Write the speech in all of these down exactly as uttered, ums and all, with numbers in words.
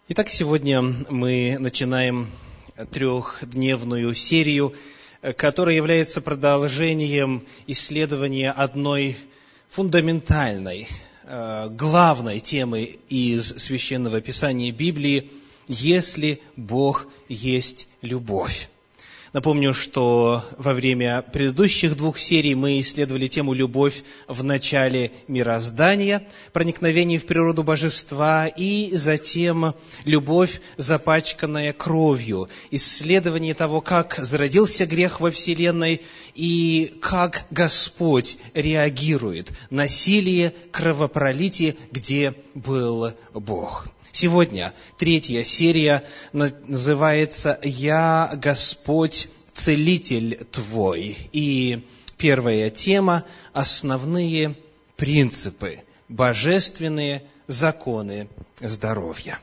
Итак, сегодня мы начинаем трехдневную серию, которая является продолжением исследования одной фундаментальной, главной темы из Священного Писания Библии «Если Бог есть любовь». Напомню, что во время предыдущих двух серий мы исследовали тему «Любовь в начале мироздания», проникновение в природу божества, и затем «Любовь, запачканная кровью», исследование того, как зародился грех во вселенной и как Господь реагирует на насилие, кровопролитие, где был Бог. Сегодня третья серия называется «Я, Господь, Целитель твой». И первая тема – основные принципы, божественные законы здоровья.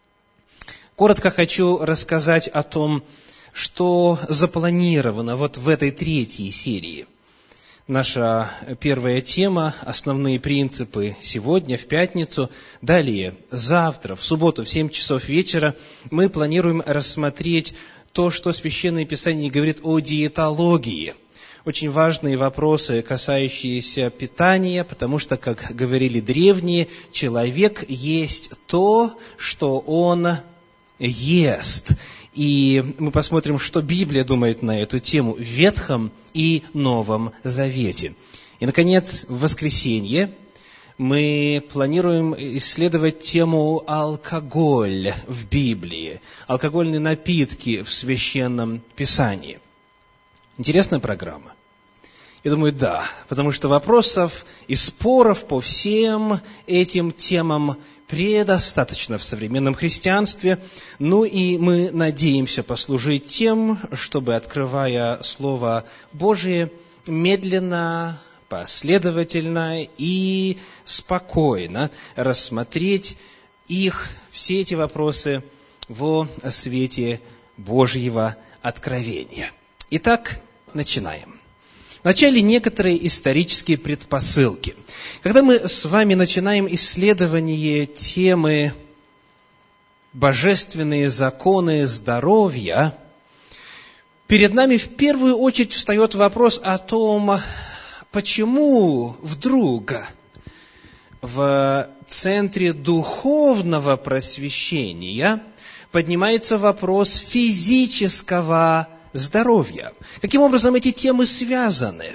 Коротко хочу рассказать о том, что запланировано вот в этой третьей серии. Наша первая тема – основные принципы сегодня, в пятницу. Далее, завтра, в субботу, в семь часов вечера, мы планируем рассмотреть то, что Священное Писание говорит о диетологии. Очень важные вопросы, касающиеся питания, потому что, как говорили древние, человек есть то, что он ест. И мы посмотрим, что Библия думает на эту тему в Ветхом и Новом Завете. И, наконец, в воскресенье мы планируем исследовать тему алкоголь в Библии, алкогольные напитки в Священном Писании. Интересная программа? Я думаю, да, потому что вопросов и споров по всем этим темам предостаточно в современном христианстве. Ну и мы надеемся послужить тем, чтобы, открывая Слово Божие, медленно, последовательно и спокойно рассмотреть их, все эти вопросы, во свете Божьего откровения. Итак, начинаем. Вначале некоторые исторические предпосылки. Когда мы с вами начинаем исследование темы «Божественные законы здоровья», перед нами в первую очередь встает вопрос о том, почему вдруг в центре духовного просвещения поднимается вопрос физического здоровья. Каким образом эти темы связаны?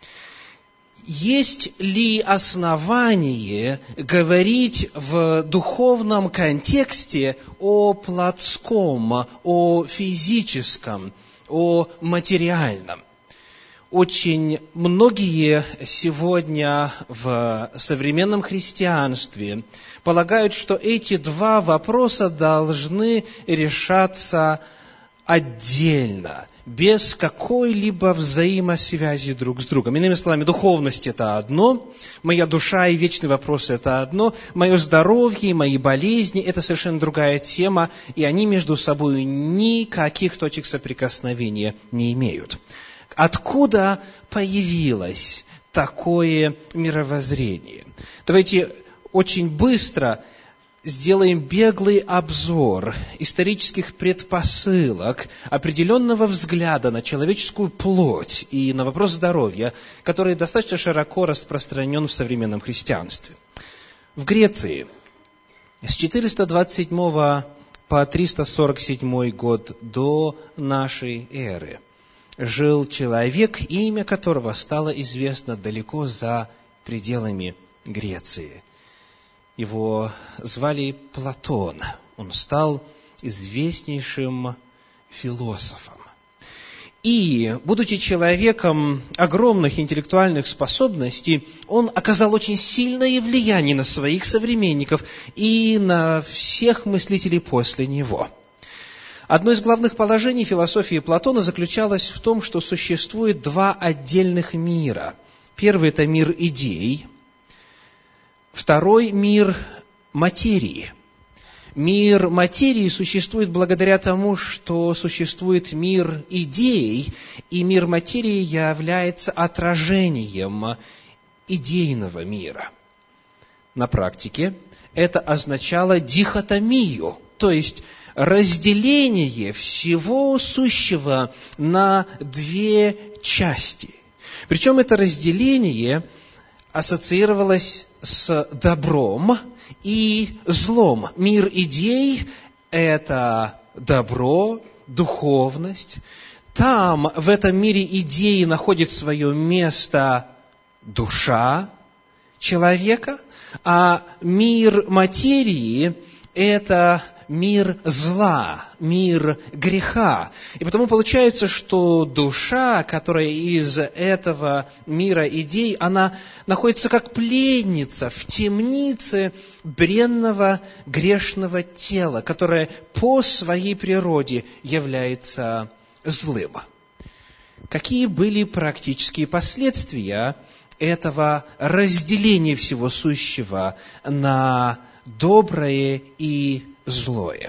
Есть ли основание говорить в духовном контексте о плотском, о физическом, о материальном? Очень многие сегодня в современном христианстве полагают, что эти два вопроса должны решаться отдельно, без какой-либо взаимосвязи друг с другом. Иными словами, духовность – это одно, моя душа и вечный вопрос – это одно, мое здоровье и мои болезни – это совершенно другая тема, и они между собой никаких точек соприкосновения не имеют. Откуда появилось такое мировоззрение? Давайте очень быстро сделаем беглый обзор исторических предпосылок определенного взгляда на человеческую плоть и на вопрос здоровья, который достаточно широко распространен в современном христианстве. В Греции с четыреста двадцать седьмого по триста сорок седьмой год до нашей эры жил человек, имя которого стало известно далеко за пределами Греции. Его звали Платон. Он стал известнейшим философом. И, будучи человеком огромных интеллектуальных способностей, он оказал очень сильное влияние на своих современников и на всех мыслителей после него. Одно из главных положений философии Платона заключалось в том, что существует два отдельных мира. Первый – это мир идей, второй – мир материи. Мир материи существует благодаря тому, что существует мир идей, и мир материи является отражением идейного мира. На практике это означало дихотомию то есть разделение всего сущего на две части. Причем это разделение ассоциировалось с добром и злом. Мир идей – это добро, духовность. Там, в этом мире идеи, находит свое место душа человека, а мир материи – это мир зла, мир греха. И потому получается, что душа, которая из этого мира идей, она находится как пленница в темнице бренного грешного тела, которое по своей природе является злым. Какие были практические последствия этого разделения всего сущего на доброе и злое?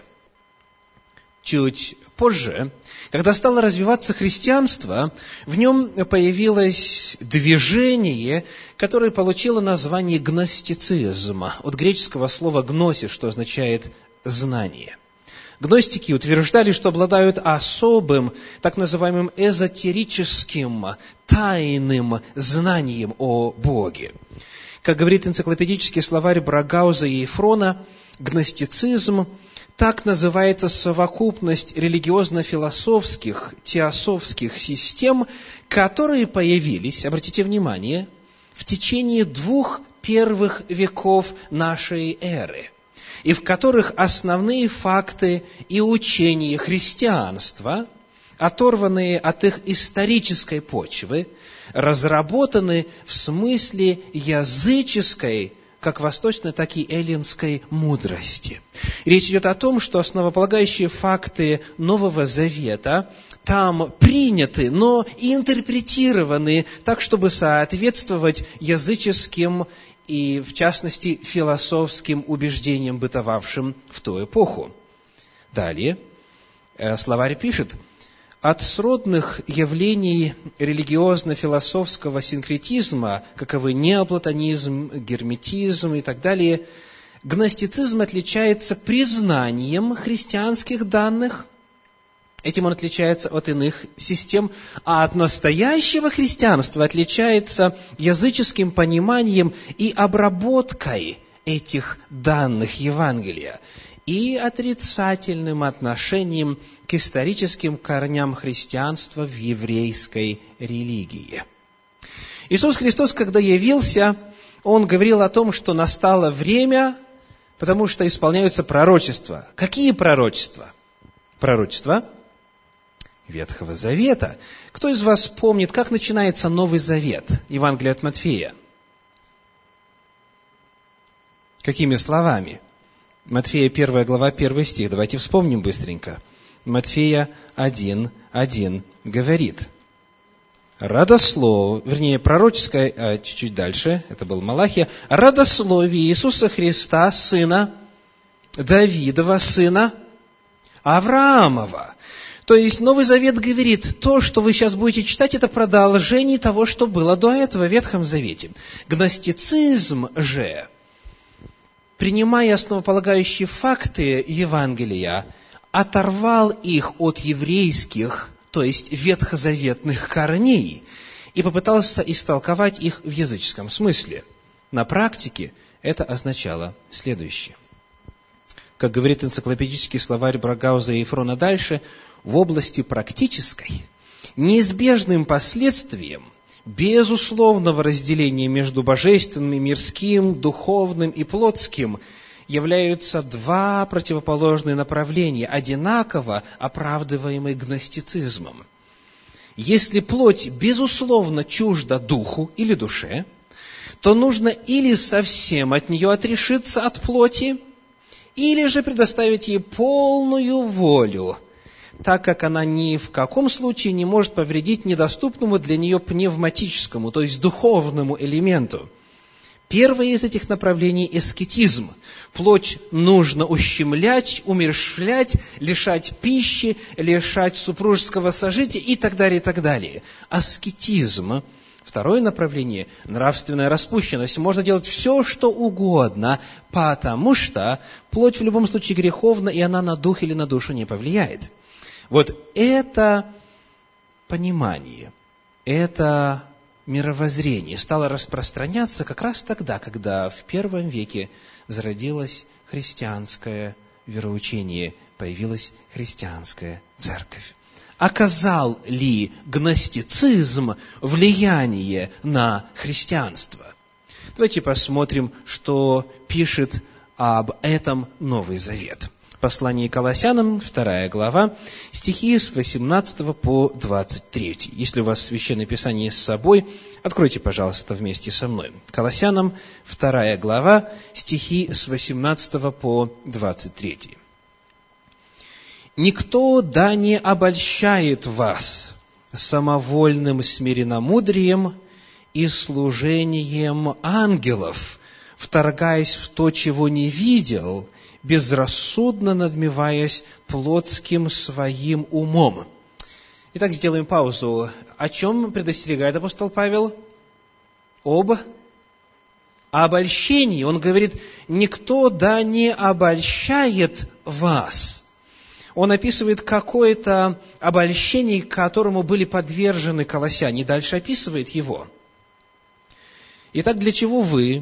Чуть позже, когда стало развиваться христианство, в нем появилось движение, которое получило название гностицизм, от греческого слова «гносис», что означает «знание». Гностики утверждали, что обладают особым, так называемым эзотерическим, тайным знанием о Боге. Как говорит энциклопедический словарь Брагауза и Ефрона, гностицизм так называется совокупность религиозно-философских, теософских систем, которые появились, обратите внимание, в течение двух первых веков нашей эры, и в которых основные факты и учения христианства, оторванные от их исторической почвы, разработаны в смысле языческой, как восточной, так и эллинской мудрости. Речь идет о том, что основополагающие факты Нового Завета там приняты, но и интерпретированы так, чтобы соответствовать языческим и, в частности, философским убеждениям, бытовавшим в ту эпоху. Далее словарь пишет: от сродных явлений религиозно-философского синкретизма, каковы неоплатонизм, герметизм и так далее, гностицизм отличается признанием христианских данных. Этим он отличается от иных систем, а от настоящего христианства отличается языческим пониманием и обработкой этих данных Евангелия и отрицательным отношением к историческим корням христианства в еврейской религии. Иисус Христос, когда явился, Он говорил о том, что настало время, потому что исполняются пророчества. Какие пророчества? Пророчества Ветхого Завета. Кто из вас помнит, как начинается Новый Завет, Евангелие от Матфея? Какими словами? Матфея первая глава, первый стих. Давайте вспомним быстренько. Матфея один, один говорит: родослов, вернее, пророческое, а, чуть-чуть дальше, это был Малахия, родословие Иисуса Христа, сына Давидова, сына Авраамова. То есть Новый Завет говорит, то, что вы сейчас будете читать, это продолжение того, что было до этого в Ветхом Завете. Гностицизм же, принимая основополагающие факты Евангелия, оторвал их от еврейских, то есть ветхозаветных корней, и попытался истолковать их в языческом смысле. На практике это означало следующее. Как говорит энциклопедический словарь Брагауза и Ефрона дальше, в области практической неизбежным последствием безусловного разделения между божественным и мирским, духовным и плотским являются два противоположные направления, одинаково оправдываемые гностицизмом. Если плоть безусловно чужда духу или душе, то нужно или совсем от нее отрешиться от плоти, или же предоставить ей полную волю, так как она ни в каком случае не может повредить недоступному для нее пневматическому, то есть духовному элементу. Первое из этих направлений – аскетизм. Плоть нужно ущемлять, умерщвлять, лишать пищи, лишать супружеского сожития и так далее, и так далее. Аскетизм Второе направление – нравственная распущенность. Можно делать все, что угодно, потому что плоть в любом случае греховна, и она на дух или на душу не повлияет. Вот это понимание, это мировоззрение стало распространяться как раз тогда, когда в первом веке зародилось христианское вероучение, появилась христианская церковь. Оказал ли гностицизм влияние на христианство? Давайте посмотрим, что пишет об этом Новый Завет. Послание к Колоссянам, вторая глава, стихи с восемнадцатого по двадцать третий. Если у вас Священное Писание с собой, откройте, пожалуйста, вместе со мной. Колоссянам, вторая глава, стихи с восемнадцатого по двадцать третий. «Никто да не обольщает вас самовольным смиренномудрием и служением ангелов, вторгаясь в то, чего не видел, безрассудно надмеваясь плотским своим умом». Итак, сделаем паузу. О чем предостерегает апостол Павел? Об обольщении. Он говорит, никто да не обольщает вас. Он описывает какое-то обольщение, которому были подвержены колоссяне, и дальше описывает его. Итак, для чего вы?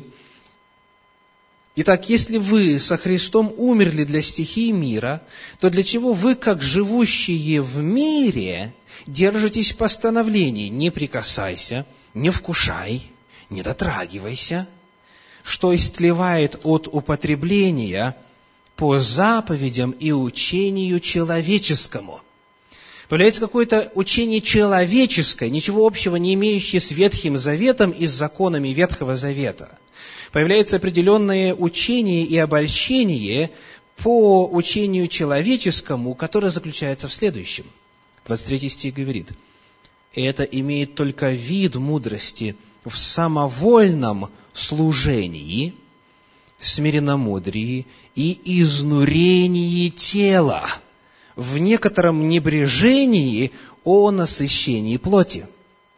Итак, если вы со Христом умерли для стихий мира, то для чего вы, как живущие в мире, держитесь постановлений: не прикасайся, не вкушай, не дотрагивайся, что истлевает от употребления по заповедям и учению человеческому. Появляется какое-то учение человеческое, ничего общего не имеющее с Ветхим Заветом и с законами Ветхого Завета. Появляется определенное учение и обольщение по учению человеческому, которое заключается в следующем. двадцать третий стих говорит, это имеет только вид мудрости в самовольном служении, смиренномудрии и изнурении тела, в некотором небрежении о насыщении плоти.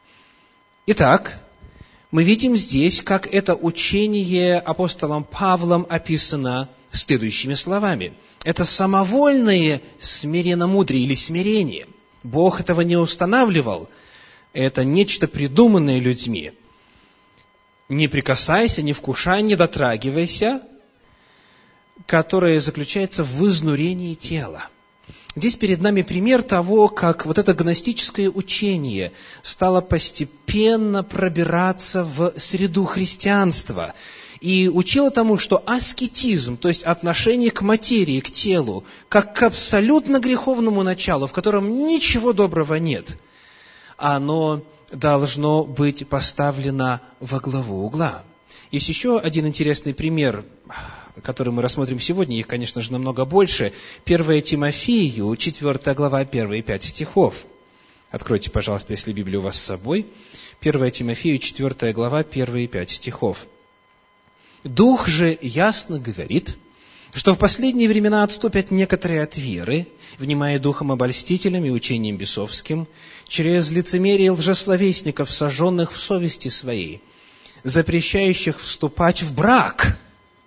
Итак, мы видим здесь, как это учение апостолом Павлом описано следующими словами. Это самовольное смиренномудрие или смирение. Бог этого не устанавливал. Это нечто придуманное людьми. Не прикасайся, не вкушай, не дотрагивайся, которое заключается в изнурении тела. Здесь перед нами пример того, как вот это гностическое учение стало постепенно пробираться в среду христианства и учило тому, что аскетизм, то есть отношение к материи, к телу, как к абсолютно греховному началу, в котором ничего доброго нет, оно должно быть поставлено во главу угла. Есть еще один интересный пример, который мы рассмотрим сегодня, их, конечно же, намного больше. первое Тимофею, четвёртая глава, первые пять стихов. Откройте, пожалуйста, если Библия у вас с собой. первое Тимофею, четвёртая глава, первые пять стихов. «Дух же ясно говорит, что в последние времена отступят некоторые от веры, внимая духом обольстителям и учением бесовским, через лицемерие лжесловесников, сожженных в совести своей, запрещающих вступать в брак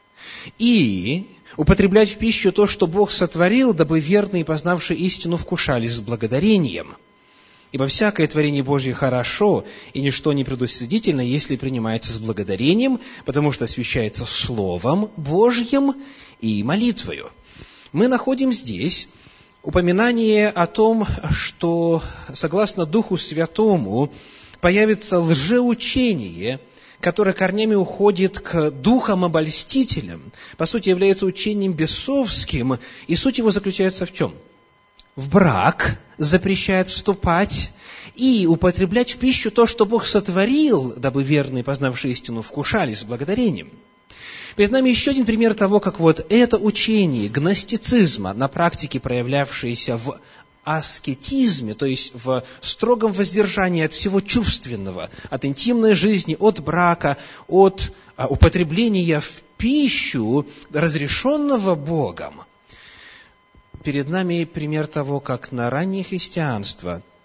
и употреблять в пищу то, что Бог сотворил, дабы верные, познавшие истину, вкушали с благодарением. Ибо всякое творение Божье хорошо, и ничто не предусудительно, если принимается с благодарением, потому что освящается Словом Божьим и молитвою». Мы находим здесь упоминание о том, что, согласно Духу Святому, появится лжеучение, которое корнями уходит к духам-обольстителям, по сути, является учением бесовским, и суть его заключается в чем? В брак запрещает вступать и употреблять в пищу то, что Бог сотворил, дабы верные, познавшие истину, вкушали с благодарением. Перед нами еще один пример того, как вот это учение гностицизма, на практике проявлявшееся в аскетизме, то есть в строгом воздержании от всего чувственного, от интимной жизни, от брака, от а, употребления в пищу, разрешенного Богом. Перед нами пример того, как на раннее христианство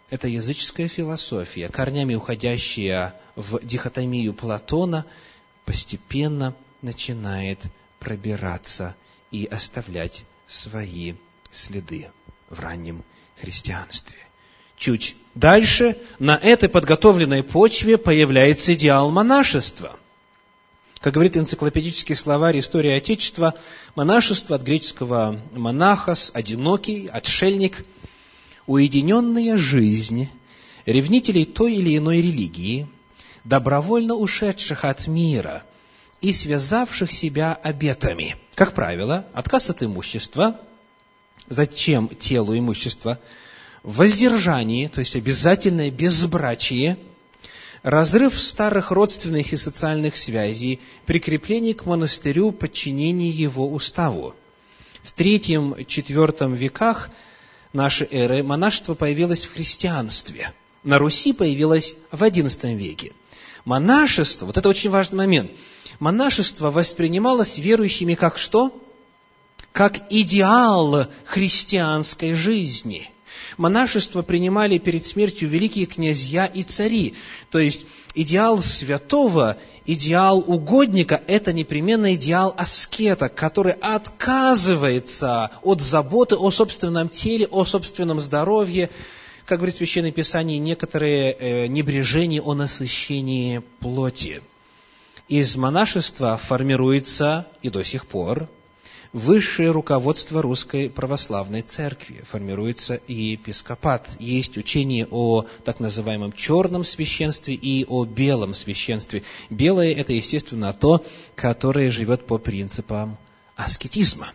эта языческая философия, корнями уходящая в дихотомию Платона, постепенно начинает пробираться и оставлять свои следы в раннем христианстве. Чуть дальше на этой подготовленной почве появляется идеал монашества. Как говорит энциклопедический словарь «История Отечества», монашество от греческого «монахос» – одинокий, отшельник, уединенная жизнь ревнителей той или иной религии, добровольно ушедших от мира и связавших себя обетами. Как правило, отказ от имущества. Зачем телу имущество? Воздержание, то есть обязательное безбрачие, разрыв старых родственных и социальных связей, прикрепление к монастырю, подчинение его уставу. В третьем-четвертом веках нашей эры монашество появилось в христианстве. На Руси появилось в одиннадцатом веке. Монашество, вот это очень важный момент, монашество воспринималось верующими как что? Как идеал христианской жизни. Монашество принимали перед смертью великие князья и цари. То есть идеал святого, идеал угодника – это непременно идеал аскета, который отказывается от заботы о собственном теле, о собственном здоровье. Как говорит Священное Писание, некоторые э, небрежения о насыщении плоти. Из монашества формируется и до сих пор высшее руководство Русской Православной Церкви, формируется и епископат. Есть учение о так называемом черном священстве и о белом священстве. Белое – это, естественно, то, которое живет по принципам аскетизма.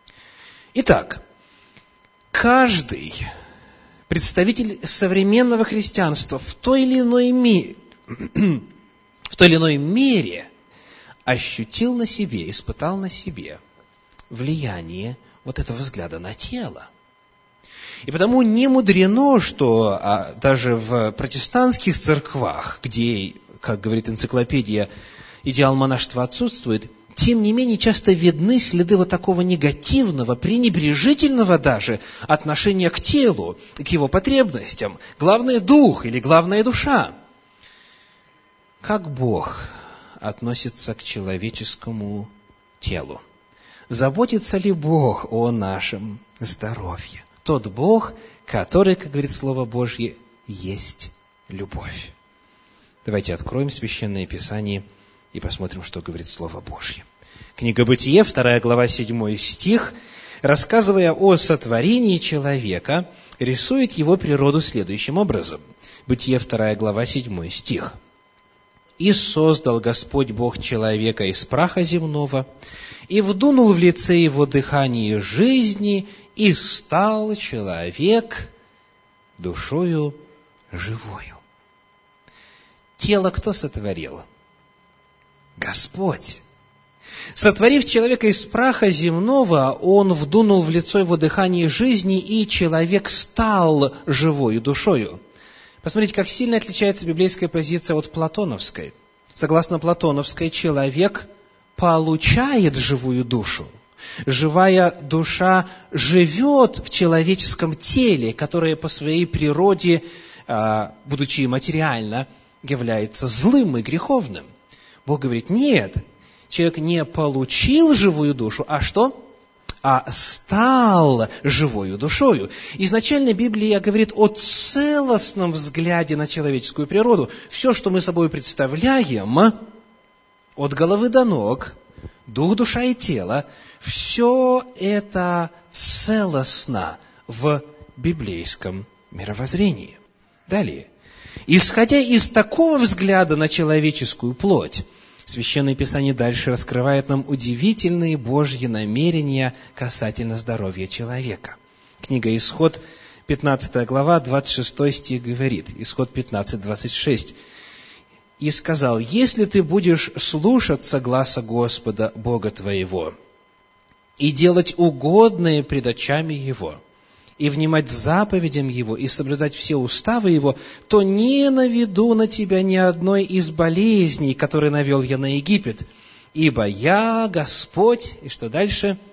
Итак, каждый представитель современного христианства в той или иной мере, в той или иной мере ощутил на себе, испытал на себе влияние вот этого взгляда на тело. И потому не мудрено, что а, даже в протестантских церквах, где, как говорит энциклопедия, идеал монашества отсутствует, тем не менее часто видны следы вот такого негативного, пренебрежительного даже отношения к телу, к его потребностям. Главное – дух или главная душа. Как Бог относится к человеческому телу? Заботится ли Бог о нашем здоровье? Тот Бог, который, как говорит Слово Божье, есть любовь. Давайте откроем Священное Писание и посмотрим, что говорит Слово Божье. Книга Бытие, вторая глава, седьмой стих, рассказывая о сотворении человека, рисует его природу следующим образом. Бытие, вторая глава, седьмой стих. «И создал Господь Бог человека из праха земного, и вдунул в лице его дыхание жизни, и стал человек душою живою». Тело кто сотворил? Господь. Сотворив человека из праха земного, Он вдунул в лицо его дыхание жизни, и человек стал живою душою. Посмотрите, как сильно отличается библейская позиция от платоновской. Согласно платоновской, человек получает живую душу. Живая душа живет в человеческом теле, которое по своей природе, будучи материально, является злым и греховным. Бог говорит, нет, человек не получил живую душу, а что? А стал живою душою. Изначально Библия говорит о целостном взгляде на человеческую природу. Все, что мы собой представляем, от головы до ног, дух, душа и тело, все это целостно в библейском мировоззрении. Далее. Исходя из такого взгляда на человеческую плоть, Священное Писание дальше раскрывает нам удивительные Божьи намерения касательно здоровья человека. Книга Исход, пятнадцатая глава, двадцать шестой стих говорит, Исход пятнадцать, двадцать шесть. «И сказал, если ты будешь слушаться гласа Господа, Бога твоего, и делать угодное пред очами Его, и внимать заповедям Его, и соблюдать все уставы Его, то не наведу на тебя ни одной из болезней, которые навел я на Египет. Ибо я, Господь, и что дальше?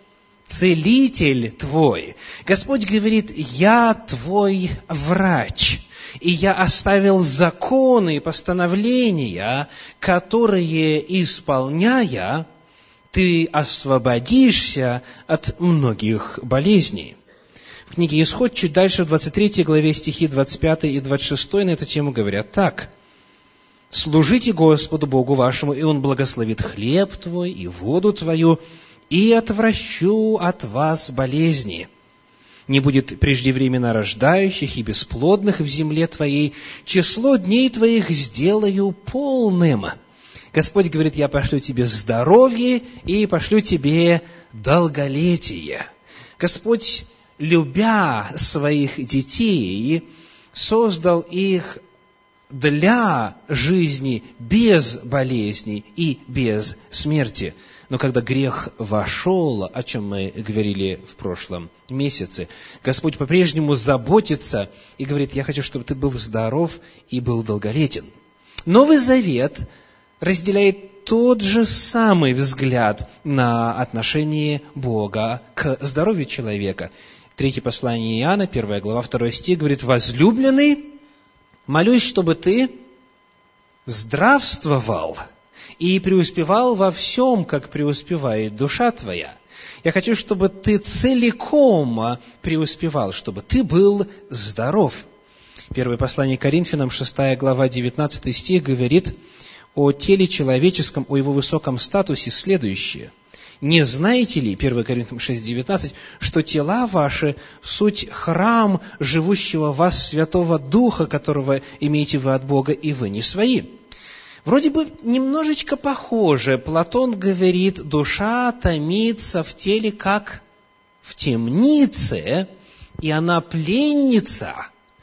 целитель твой. Господь говорит: я твой врач, и я оставил законы и постановления, которые, исполняя, ты освободишься от многих болезней. В книге «Исход» чуть дальше, в двадцать третьей главе, стихи двадцать пятый и двадцать шестой на эту тему говорят так. «Служите Господу Богу вашему, и Он благословит хлеб твой и воду твою, и отвращу от вас болезни. Не будет преждевременно рождающих и бесплодных в земле твоей, число дней твоих сделаю полным». Господь говорит: я пошлю тебе здоровье и пошлю тебе долголетие. Господь, любя своих детей, создал их для жизни без болезней и без смерти. Но когда грех вошел, о чем мы говорили в прошлом месяце, Господь по-прежнему заботится и говорит: я хочу, чтобы ты был здоров и был долголетен. Новый Завет разделяет тот же самый взгляд на отношение Бога к здоровью человека. Третье послание Иоанна, первая глава, второй стих, говорит: «Возлюбленный, молюсь, чтобы ты здравствовал и преуспевал во всем, как преуспевает душа твоя». Я хочу, чтобы ты целиком преуспевал, чтобы ты был здоров. Первое послание Коринфянам, шестая глава, девятнадцатый стих, говорит о теле человеческом, о его высоком статусе следующее. «Не знаете ли, первое Коринфянам шесть девятнадцать, что тела ваши – суть храм живущего в вас Святого Духа, которого имеете вы от Бога, и вы не свои?» Вроде бы немножечко похоже. Платон говорит: душа томится в теле, как в темнице, и она пленница.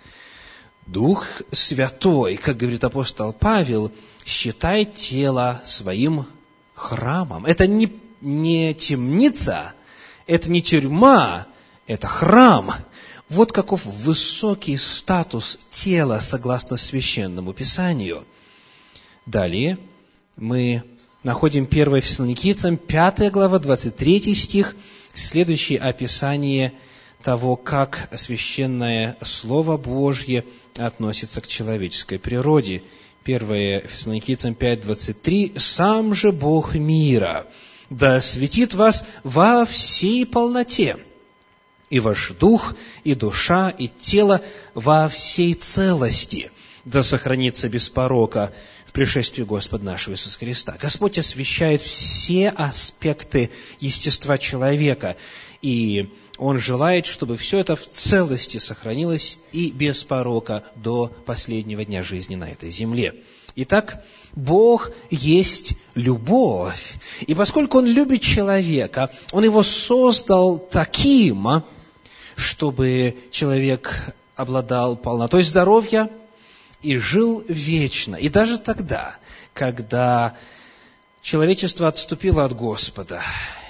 Дух Святой, как говорит апостол Павел, считает тело своим храмом. Это не, не темница, это не тюрьма, это храм. Вот каков высокий статус тела, согласно Священному Писанию. Далее мы находим первое Фессалоникийцам, пятая глава, двадцать третий стих, следующее описание того, как священное Слово Божье относится к человеческой природе. первое Фессалоникийцам пять двадцать три. «Сам же Бог мира да осветит вас во всей полноте, и ваш дух, и душа, и тело во всей целости, да сохранится без порока в пришествии Господа нашего Иисуса Христа». Господь освящает все аспекты естества человека, и Он желает, чтобы все это в целости сохранилось и без порока до последнего дня жизни на этой земле. Итак, Бог есть любовь. И поскольку Он любит человека, Он его создал таким, чтобы человек обладал полнотой здоровья и жил вечно. И даже тогда, когда человечество отступило от Господа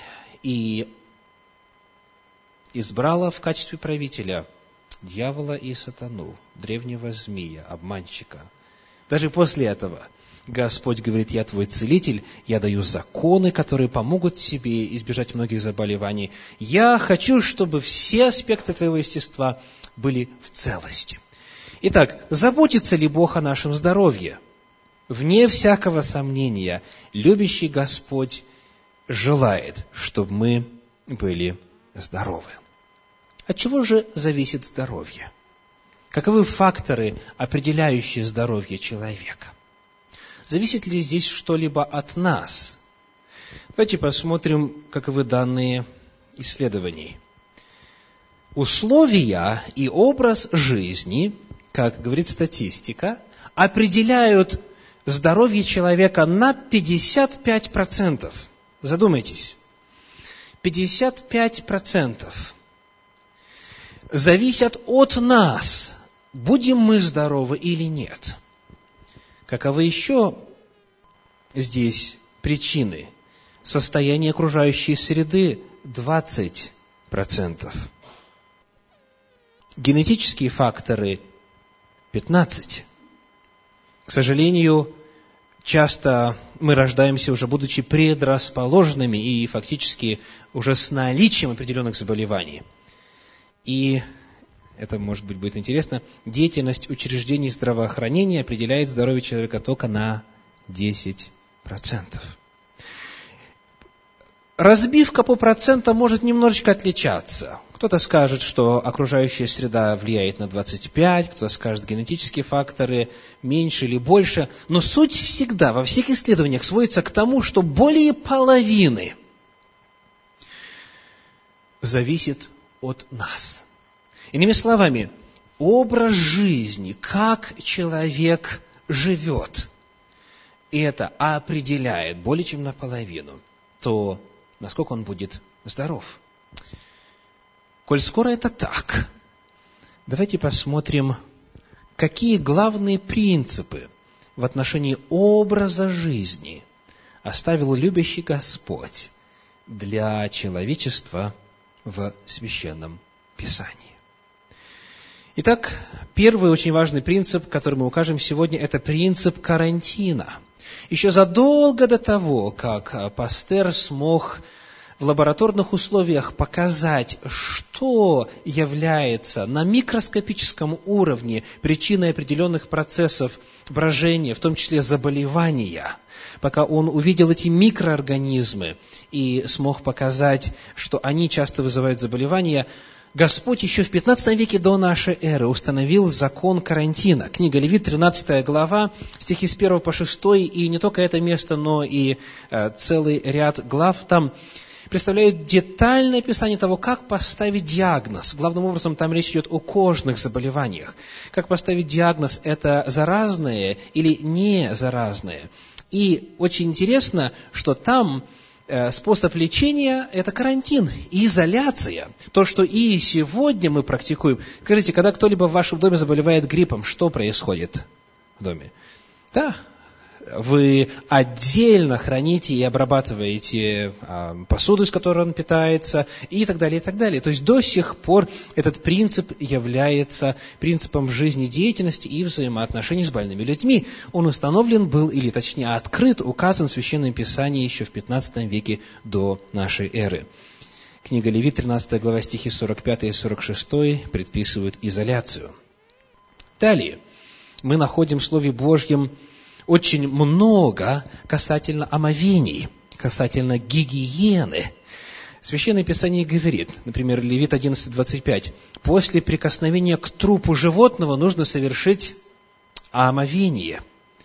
и избрало в качестве правителя дьявола и сатану, древнего змея, обманщика, даже после этого Господь говорит: я твой целитель, я даю законы, которые помогут тебе избежать многих заболеваний. Я хочу, чтобы все аспекты твоего естества были в целости. Итак, заботится ли Бог о нашем здоровье? Вне всякого сомнения, любящий Господь желает, чтобы мы были здоровы. От чего же зависит здоровье? Каковы факторы, определяющие здоровье человека? Зависит ли здесь что-либо от нас? Давайте посмотрим, каковы данные исследований. Условия и образ жизни, как говорит статистика, определяют здоровье человека на пятьдесят пять процентов. Задумайтесь. пятьдесят пять процентов зависят от нас, будем мы здоровы или нет. Каковы еще здесь причины? Состояние окружающей среды – двадцать процентов. Генетические факторы – пятнадцать процентов. К сожалению, часто мы рождаемся уже будучи предрасположенными и фактически уже с наличием определенных заболеваний. И это, может быть, будет интересно, деятельность учреждений здравоохранения определяет здоровье человека только на десять процентов. Разбивка по процентам может немножечко отличаться. Кто-то скажет, что окружающая среда влияет на двадцать пять, кто-то скажет, генетические факторы меньше или больше. Но суть всегда во всех исследованиях сводится к тому, что более половины зависит от нас. Иными словами, образ жизни, как человек живет, это определяет более чем наполовину то, насколько он будет здоров. Коль скоро это так, давайте посмотрим, какие главные принципы в отношении образа жизни оставил любящий Господь для человечества в Священном Писании. Итак, первый очень важный принцип, который мы укажем сегодня, это принцип карантина. Еще задолго до того, как Пастер смог в лабораторных условиях показать, что является на микроскопическом уровне причиной определенных процессов брожения, в том числе заболевания, пока он увидел эти микроорганизмы и смог показать, что они часто вызывают заболевания, Господь еще в пятнадцатом веке до нашей эры установил закон карантина. Книга Левит, тринадцатая глава, стихи с первого по шестой, и не только это место, но и э, целый ряд глав там представляет детальное описание того, как поставить диагноз. Главным образом там речь идет о кожных заболеваниях. Как поставить диагноз, это заразное или не заразное. И очень интересно, что там способ лечения – это карантин и изоляция. То, что и сегодня мы практикуем. Скажите, когда кто-либо в вашем доме заболевает гриппом, что происходит в доме? Да, вы отдельно храните и обрабатываете посуду, из которой он питается, и так далее, и так далее. То есть до сих пор этот принцип является принципом жизнедеятельности и взаимоотношений с больными людьми. Он установлен был, или точнее открыт, указан в Священном Писании еще в пятнадцатом веке до нашей эры. Книга Левит, тринадцатая глава, стихи сорок пятый и сорок шестой предписывают изоляцию. Далее мы находим в Слове Божьем очень много касательно омовений, касательно гигиены. Священное Писание говорит, например, Левит одиннадцать двадцать пять, после прикосновения к трупу животного нужно совершить омовение.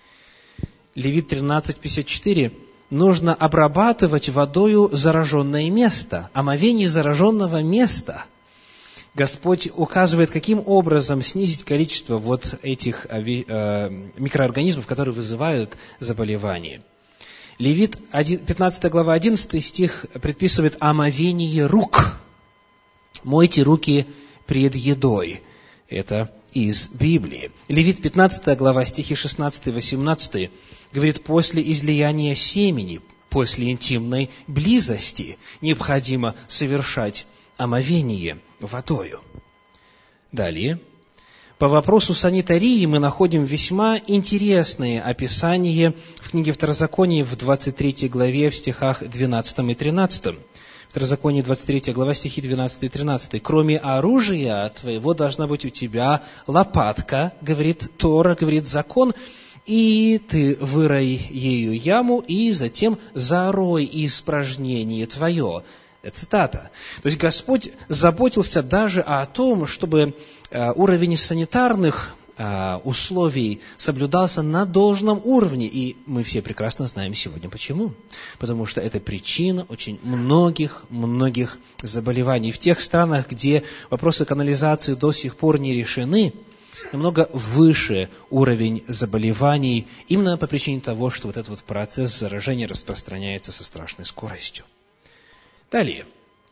Левит тринадцать пятьдесят четыре, нужно обрабатывать водою зараженное место, омовение зараженного места. Господь указывает, каким образом снизить количество вот этих микроорганизмов, которые вызывают заболевания. Левит, пятнадцатая глава, одиннадцатый стих предписывает омовение рук. Мойте руки пред едой. Это из Библии. Левит, пятнадцатая глава, стихи шестнадцатый восемнадцатый говорит, после излияния семени, после интимной близости необходимо совершать омовение водою. Далее, по вопросу санитарии мы находим весьма интересное описание в книге Второзакония в двадцать третьей главе в стихах двенадцатом и тринадцатом. Второзаконие, двадцать третья глава, стихи двенадцатый и тринадцатый. «Кроме оружия твоего должна быть у тебя лопатка, говорит Тора, говорит закон, и ты вырой ею яму, и затем зарой испражнение твое». Цитата. То есть Господь заботился даже о том, чтобы уровень санитарных условий соблюдался на должном уровне. И мы все прекрасно знаем сегодня почему. Потому что это причина очень многих-многих заболеваний. В тех странах, где вопросы канализации до сих пор не решены, намного выше уровень заболеваний, именно по причине того, что вот этот вот процесс заражения распространяется со страшной скоростью. Далее.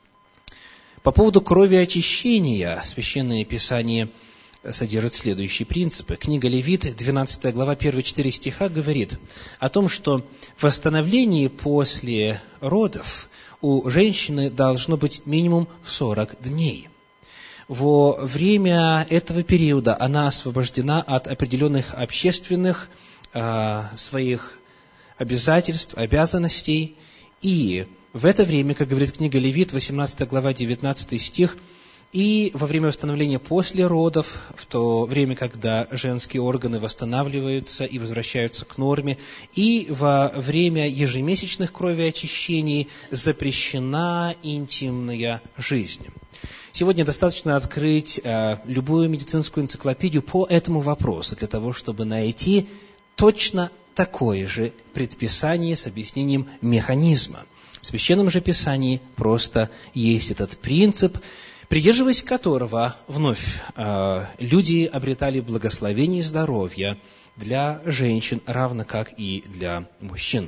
По поводу крови очищения Священное Писание содержит следующие принципы. Книга Левит, двенадцатая глава, первые четыре стиха говорит о том, что в восстановлении после родов у женщины должно быть минимум сорок дней. Во время этого периода она освобождена от определенных общественных э, своих обязательств, обязанностей. И в это время, как говорит книга Левит, восемнадцатая глава, девятнадцатый стих, и во время восстановления после родов, в то время, когда женские органы восстанавливаются и возвращаются к норме, и во время ежемесячных кровеочищений запрещена интимная жизнь. Сегодня достаточно открыть э, любую медицинскую энциклопедию по этому вопросу, для того, чтобы найти точно такое же предписание с объяснением механизма. В Священном же Писании просто есть этот принцип, придерживаясь которого вновь э, люди обретали благословение и здоровье для женщин, равно как и для мужчин.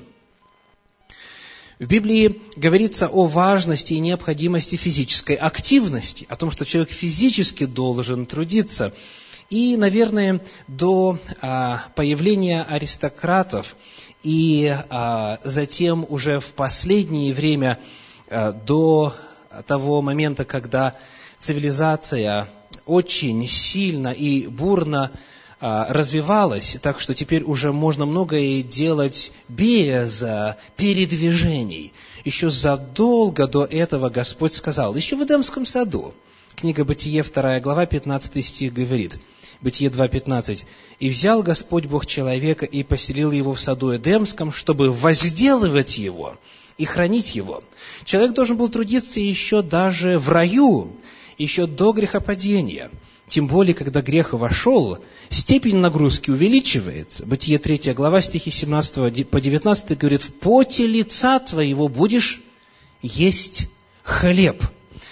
В Библии говорится о важности и необходимости физической активности, о том, что человек физически должен трудиться. И, наверное, до а, появления аристократов и а, затем уже в последнее время, а, до того момента, когда цивилизация очень сильно и бурно а, развивалась, так что теперь уже можно многое делать без а, передвижений. Еще задолго до этого Господь сказал, еще в Эдемском саду, книга Бытие, вторая глава, пятнадцатый стих говорит, Бытие два пятнадцать, «И взял Господь Бог человека и поселил его в саду Эдемском, чтобы возделывать его и хранить его». Человек должен был трудиться еще даже в раю, еще до грехопадения. Тем более, когда грех вошел, степень нагрузки увеличивается. Бытие третья глава, стихи семнадцатого по девятнадцатый говорит, «В поте лица твоего будешь есть хлеб».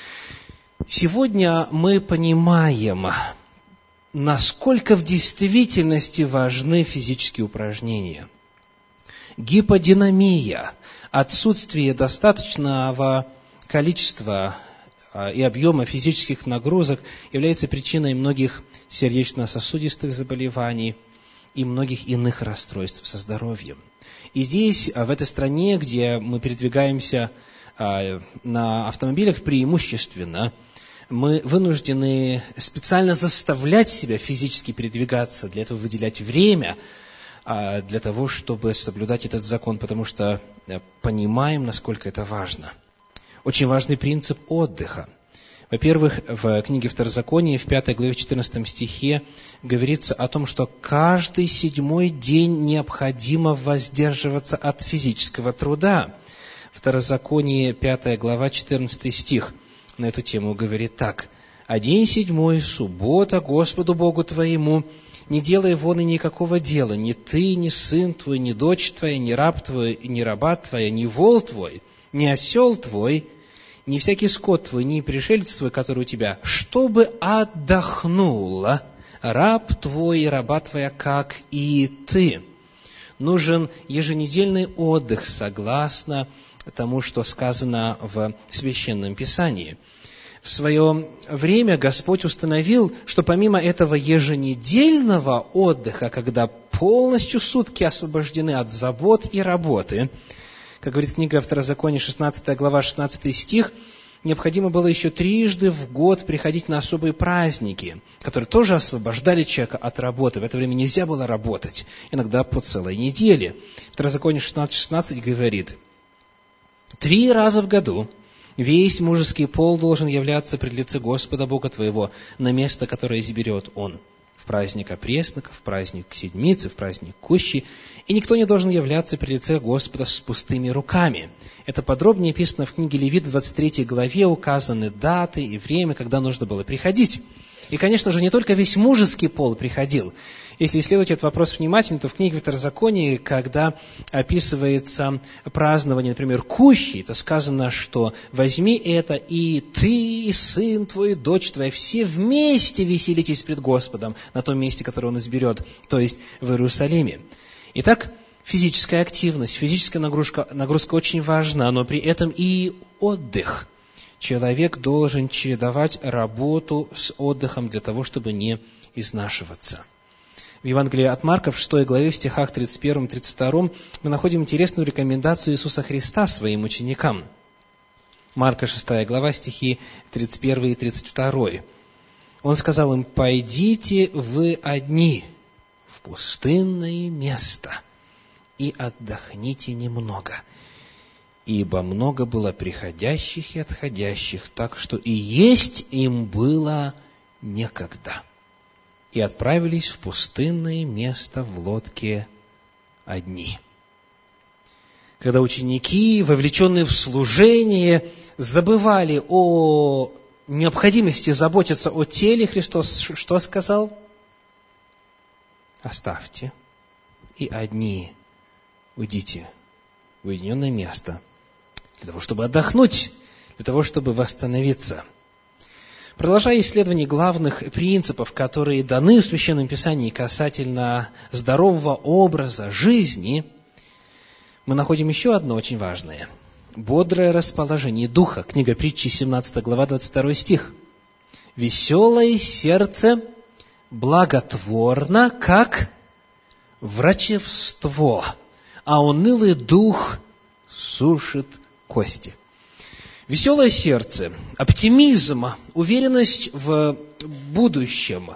Сегодня мы понимаем, насколько в действительности важны физические упражнения. Гиподинамия, отсутствие достаточного количества и объема физических нагрузок является причиной многих сердечно-сосудистых заболеваний и многих иных расстройств со здоровьем. И здесь, в этой стране, где мы передвигаемся на автомобилях преимущественно, мы вынуждены специально заставлять себя физически передвигаться, для этого выделять время, для того, чтобы соблюдать этот закон, потому что понимаем, насколько это важно. Очень важный принцип отдыха. Во-первых, в книге Второзакония, в пятой главе, четырнадцатом стихе, говорится о том, что каждый седьмой день необходимо воздерживаться от физического труда. Второзаконие, пятая глава, четырнадцатый стих на эту тему говорит так. «А день седьмой, суббота, Господу Богу твоему, не делай вон и никакого дела, ни ты, ни сын твой, ни дочь твоя, ни раб твой, ни раба твоя, ни вол твой, ни осел твой, ни всякий скот твой, ни пришелец твой, который у тебя, чтобы отдохнул раб твой и раба твоя, как и ты». Нужен еженедельный отдых, согласно тому, что сказано в Священном Писании. В свое время Господь установил, что помимо этого еженедельного отдыха, когда полностью сутки освобождены от забот и работы, как говорит книга Второзакония, шестнадцатая глава, шестнадцатый стих, необходимо было еще трижды в год приходить на особые праздники, которые тоже освобождали человека от работы. В это время нельзя было работать, иногда по целой неделе. Второзаконие шестнадцать шестнадцать говорит, «Три раза в году весь мужеский пол должен являться пред лице Господа Бога твоего на место, которое изберет Он, в праздник опресноков, в праздник седмицы, в праздник кущи, и никто не должен являться пред лице Господа с пустыми руками». Это подробнее описано в книге Левит, в двадцать третьей главе, указаны даты и время, когда нужно было приходить. И, конечно же, не только весь мужеский пол приходил. Если исследовать этот вопрос внимательно, то в книге Второзакония, когда описывается празднование, например, кущи, то сказано, что «возьми это, и ты, и сын твой, и дочь твоя, все вместе веселитесь пред Господом на том месте, которое Он изберет, то есть в Иерусалиме». Итак, физическая активность, физическая нагрузка, нагрузка очень важна, но при этом и отдых. Человек должен чередовать работу с отдыхом для того, чтобы не изнашиваться. В Евангелии от Марка, в шестой главе, в стихах тридцать первом тридцать втором, мы находим интересную рекомендацию Иисуса Христа своим ученикам. Марка, шестая глава, стихи тридцать первый и тридцать второй. Он сказал им, «Пойдите вы одни в пустынное место, и отдохните немного, ибо много было приходящих и отходящих, так что и есть им было некогда. И отправились в пустынное место в лодке одни». Когда ученики, вовлеченные в служение, забывали о необходимости заботиться о теле, Христос что сказал? «Оставьте, и одни уйдите в уединенное место для того, чтобы отдохнуть, для того, чтобы восстановиться». Продолжая исследование главных принципов, которые даны в Священном Писании касательно здорового образа жизни, мы находим еще одно очень важное. Бодрое расположение духа. Книга Притчи, семнадцатая глава, двадцать второй стих. «Веселое сердце благотворно, как врачевство, а унылый дух сушит кости». Веселое сердце, оптимизм, уверенность в будущем,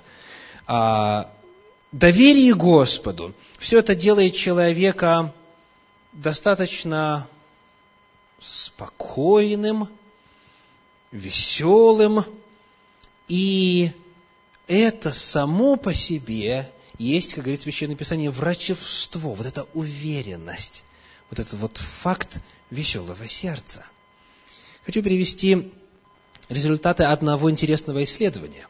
доверие Господу – все это делает человека достаточно спокойным, веселым, и это само по себе есть, как говорит Священное Писание, врачевство, вот эта уверенность, вот этот вот факт веселого сердца. Хочу привести результаты одного интересного исследования.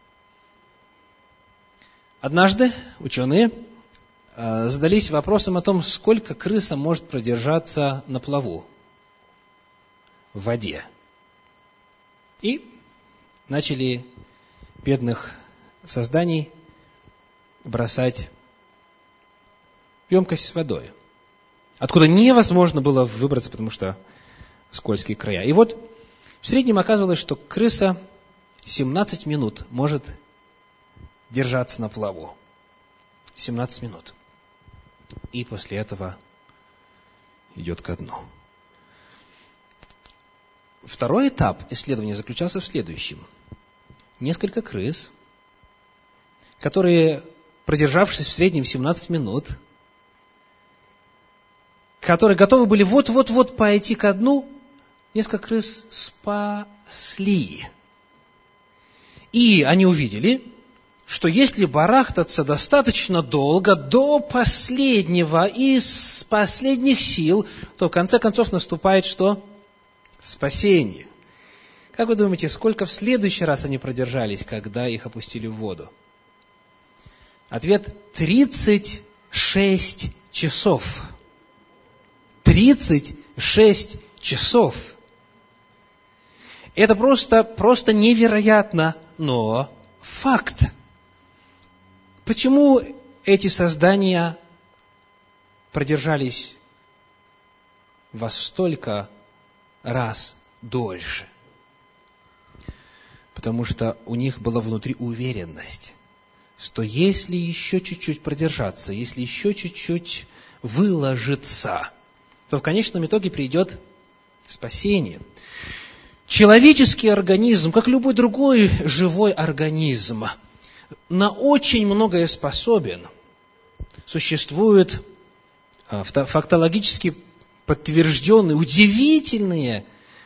Однажды ученые задались вопросом о том, сколько крыса может продержаться на плаву в воде. И начали бедных созданий бросать в емкость с водой, откуда невозможно было выбраться, потому что скользкие края. И вот в среднем оказывалось, что крыса семнадцать минут может держаться на плаву. семнадцать минут. И после этого идет ко дну. Второй этап исследования заключался в следующем. Несколько крыс, которые, продержавшись в среднем семнадцать минут, которые готовы были вот-вот-вот пойти ко дну, несколько крыс спасли. И они увидели, что если барахтаться достаточно долго, до последнего, из последних сил, то в конце концов наступает что? Спасение. Как вы думаете, сколько в следующий раз они продержались, когда их опустили в воду? Ответ – тридцать шесть часов. тридцать шесть часов. Это просто, просто невероятно, но факт. Почему эти создания продержались во столько раз дольше? Потому что у них была внутри уверенность, что если еще чуть-чуть продержаться, если еще чуть-чуть выложиться, то в конечном итоге придет спасение. Человеческий организм, как любой другой живой организм, на очень многое способен. Существуют фактологически подтвержденные, удивительные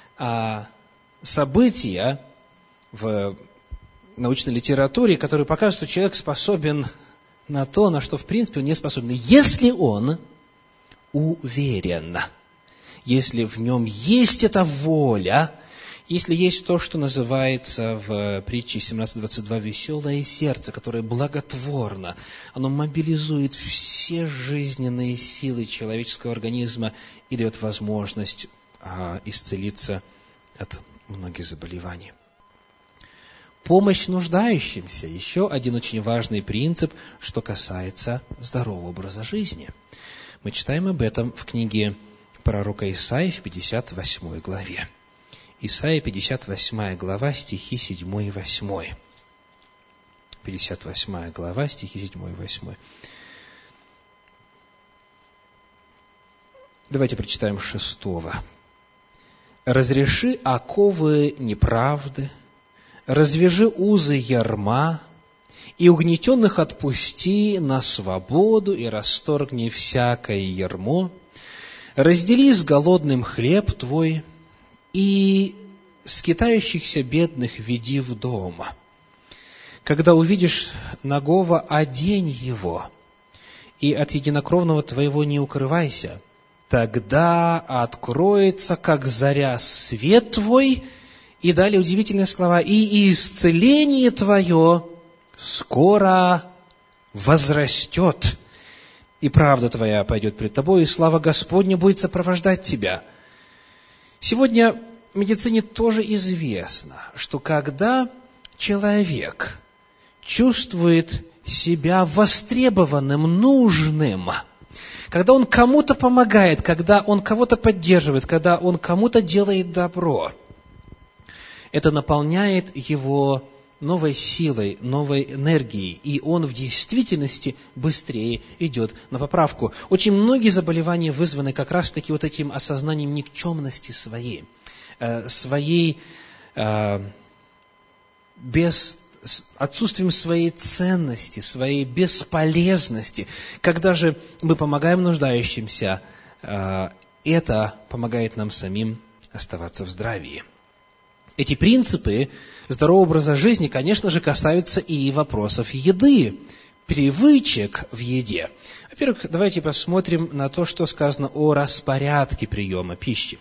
события в научной литературе, которые показывают, что человек способен на то, на что в принципе он не способен, если он уверен, если в нем есть эта воля, если есть то, что называется в притче семнадцать двадцать два «веселое сердце», которое благотворно, оно мобилизует все жизненные силы человеческого организма и дает возможность а, исцелиться от многих заболеваний. Помощь нуждающимся – еще один очень важный принцип, что касается здорового образа жизни. Мы читаем об этом в книге пророка Исаии в пятьдесят восьмой главе. Исаия, пятьдесят восьмая глава, стихи семь и восемь. пятьдесят восьмая глава, стихи семь и восемь. Давайте прочитаем шестого. «Разреши оковы неправды, развяжи узы ярма, и угнетенных отпусти на свободу, и расторгни всякое ярмо. Раздели с голодным хлеб твой, и скитающихся бедных веди в дом. Когда увидишь нагого, одень его, и от единокровного твоего не укрывайся. Тогда откроется, как заря, свет твой, и далее удивительные слова, и исцеление твое скоро возрастет, и правда твоя пойдет пред тобой, и слава Господня будет сопровождать тебя. Сегодня в медицине тоже известно, что когда человек чувствует себя востребованным, нужным, когда он кому-то помогает, когда он кого-то поддерживает, когда он кому-то делает добро, это наполняет его новой силой, новой энергией, и он в действительности быстрее идет на поправку. Очень многие заболевания вызваны как раз-таки вот этим осознанием никчемности своей, своей без отсутствием своей ценности, своей бесполезности. Когда же мы помогаем нуждающимся, это помогает нам самим оставаться в здравии. Эти принципы здорового образа жизни, конечно же, касаются и вопросов еды, привычек в еде. Во-первых, давайте посмотрим на то, что сказано о распорядке приема пищи.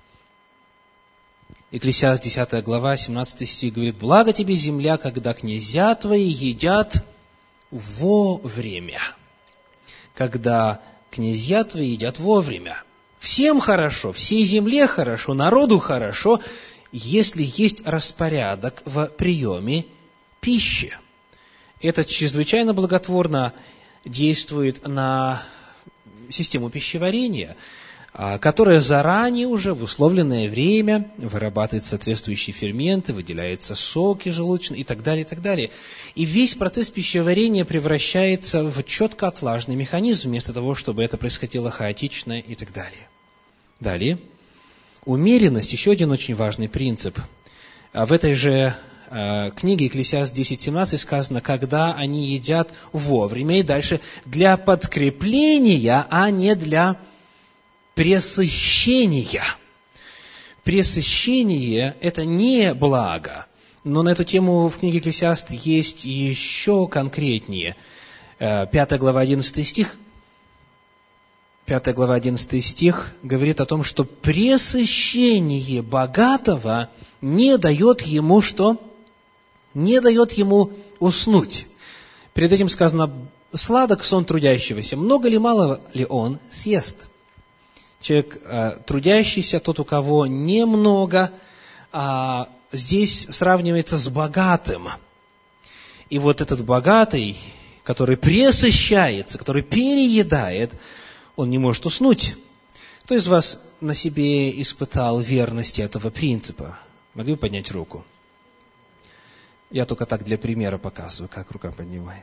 Екклесиаст десятая глава, семнадцатый стих говорит: «Благо тебе, земля, когда князья твои едят вовремя». Когда князья твои едят вовремя. Всем хорошо, всей земле хорошо, народу хорошо, если есть распорядок в приеме пищи. Это чрезвычайно благотворно действует на систему пищеварения, которая заранее уже в условленное время вырабатывает соответствующие ферменты, выделяются соки желудочные и так далее, и так далее. И весь процесс пищеварения превращается в четко отлаженный механизм, вместо того, чтобы это происходило хаотично и так далее. Далее. Умеренность – еще один очень важный принцип. В этой же э, книге Екклесиаст десять семнадцать сказано: «Когда они едят вовремя», и дальше «для подкрепления, а не для пресыщения». Пресыщение – это не благо, но на эту тему в книге Екклесиаст есть еще конкретнее. Пятая глава, одиннадцатый стих. Пятая глава, одиннадцатый стих говорит о том, что пресыщение богатого не дает ему что? Не дает ему уснуть. Перед этим сказано: «Сладок сон трудящегося, много ли, мало ли он съест». Человек э, трудящийся, тот, у кого немного, а здесь сравнивается с богатым. И вот этот богатый, который пресыщается, который переедает, он не может уснуть. Кто из вас на себе испытал верность этого принципа? Могли бы поднять руку? Я только так для примера показываю, как рука поднимается.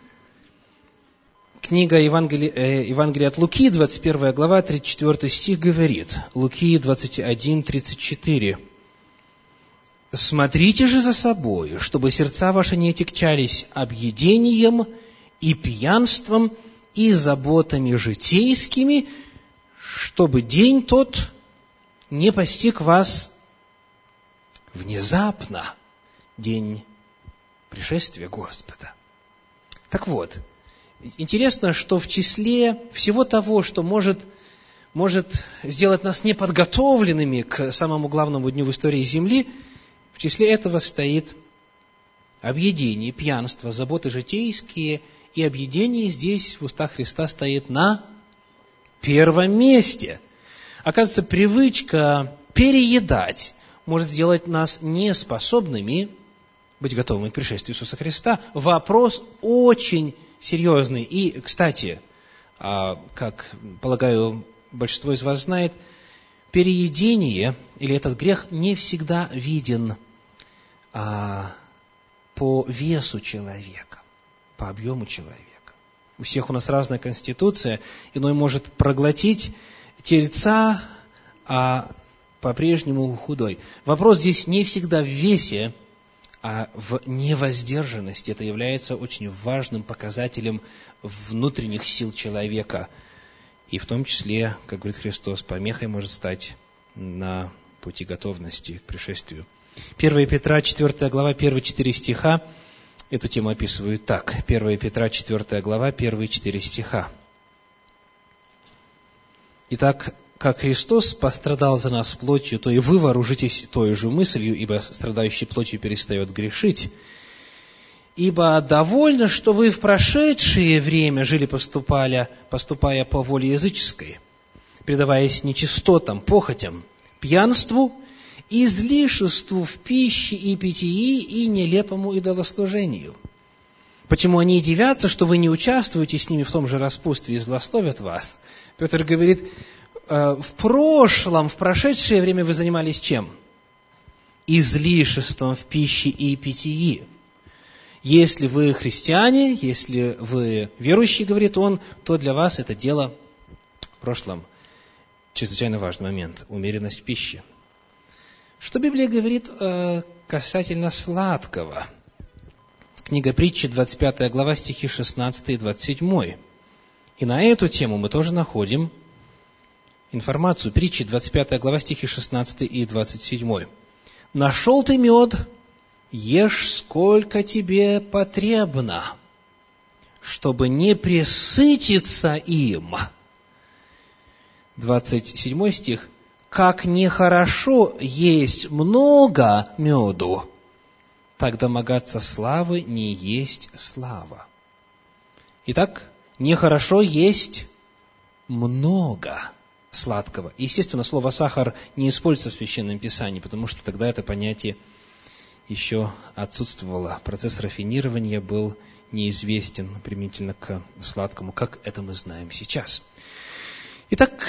Книга Евангелия, э, Евангелия от Луки, двадцать первая глава, тридцать четвёртый стих говорит. Луки двадцать один, тридцать четыре. «Смотрите же за собой, чтобы сердца ваши не отягчались объедением и пьянством, и заботами житейскими, чтобы день тот не постиг вас внезапно, день пришествия Господа». Так вот, интересно, что в числе всего того, что может, может сделать нас неподготовленными к самому главному дню в истории Земли, в числе этого стоит объедение, пьянство, заботы житейские, и объедение здесь в устах Христа стоит на первом месте. Оказывается, привычка переедать может сделать нас неспособными быть готовыми к пришествию Иисуса Христа. Вопрос очень серьезный. И, кстати, как, полагаю, большинство из вас знает, переедение или этот грех не всегда виден по весу человека, по объему человека. У всех у нас разная конституция, иной может проглотить тельца, а по-прежнему худой. Вопрос здесь не всегда в весе, а в невоздержанности. Это является очень важным показателем внутренних сил человека. И в том числе, как говорит Христос, помехой может стать на пути готовности к пришествию. первое Петра, четвёртая глава, первые четыре стиха эту тему описывают так. первое Петра, четвёртая глава, первые четыре стиха. Итак, как Христос пострадал за нас плотью, то и вы вооружитесь той же мыслью, ибо страдающий плотью перестает грешить. Ибо довольно, что вы в прошедшее время жили, поступали, поступая по воле языческой, предаваясь нечистотам, похотям, пьянству, излишеству в пище и питьи и нелепому идолослужению. Почему они дивятся, что вы не участвуете с ними в том же распутстве и злословят вас? Петр говорит, в прошлом, в прошедшее время вы занимались чем? Излишеством в пище и питьи. Если вы христиане, если вы верующие, говорит он, то для вас это дело в прошлом. Чрезвычайно важный момент – умеренность в пище. Что Библия говорит э, касательно сладкого? Книга Притчи, двадцать пятая глава, стихи шестнадцатый и двадцать седьмой. И на эту тему мы тоже находим информацию. Притчи, двадцать пятая глава, стихи шестнадцатый и двадцать седьмой. «Нашел ты мед, ешь сколько тебе потребно, чтобы не пресытиться им». двадцать седьмой стих. «Как нехорошо есть много меду, так домогаться славы не есть слава». Итак, нехорошо есть много сладкого. Естественно, слово «сахар» не используется в Священном Писании, потому что тогда это понятие еще отсутствовало. Процесс рафинирования был неизвестен применительно к сладкому, как это мы знаем сейчас. Итак,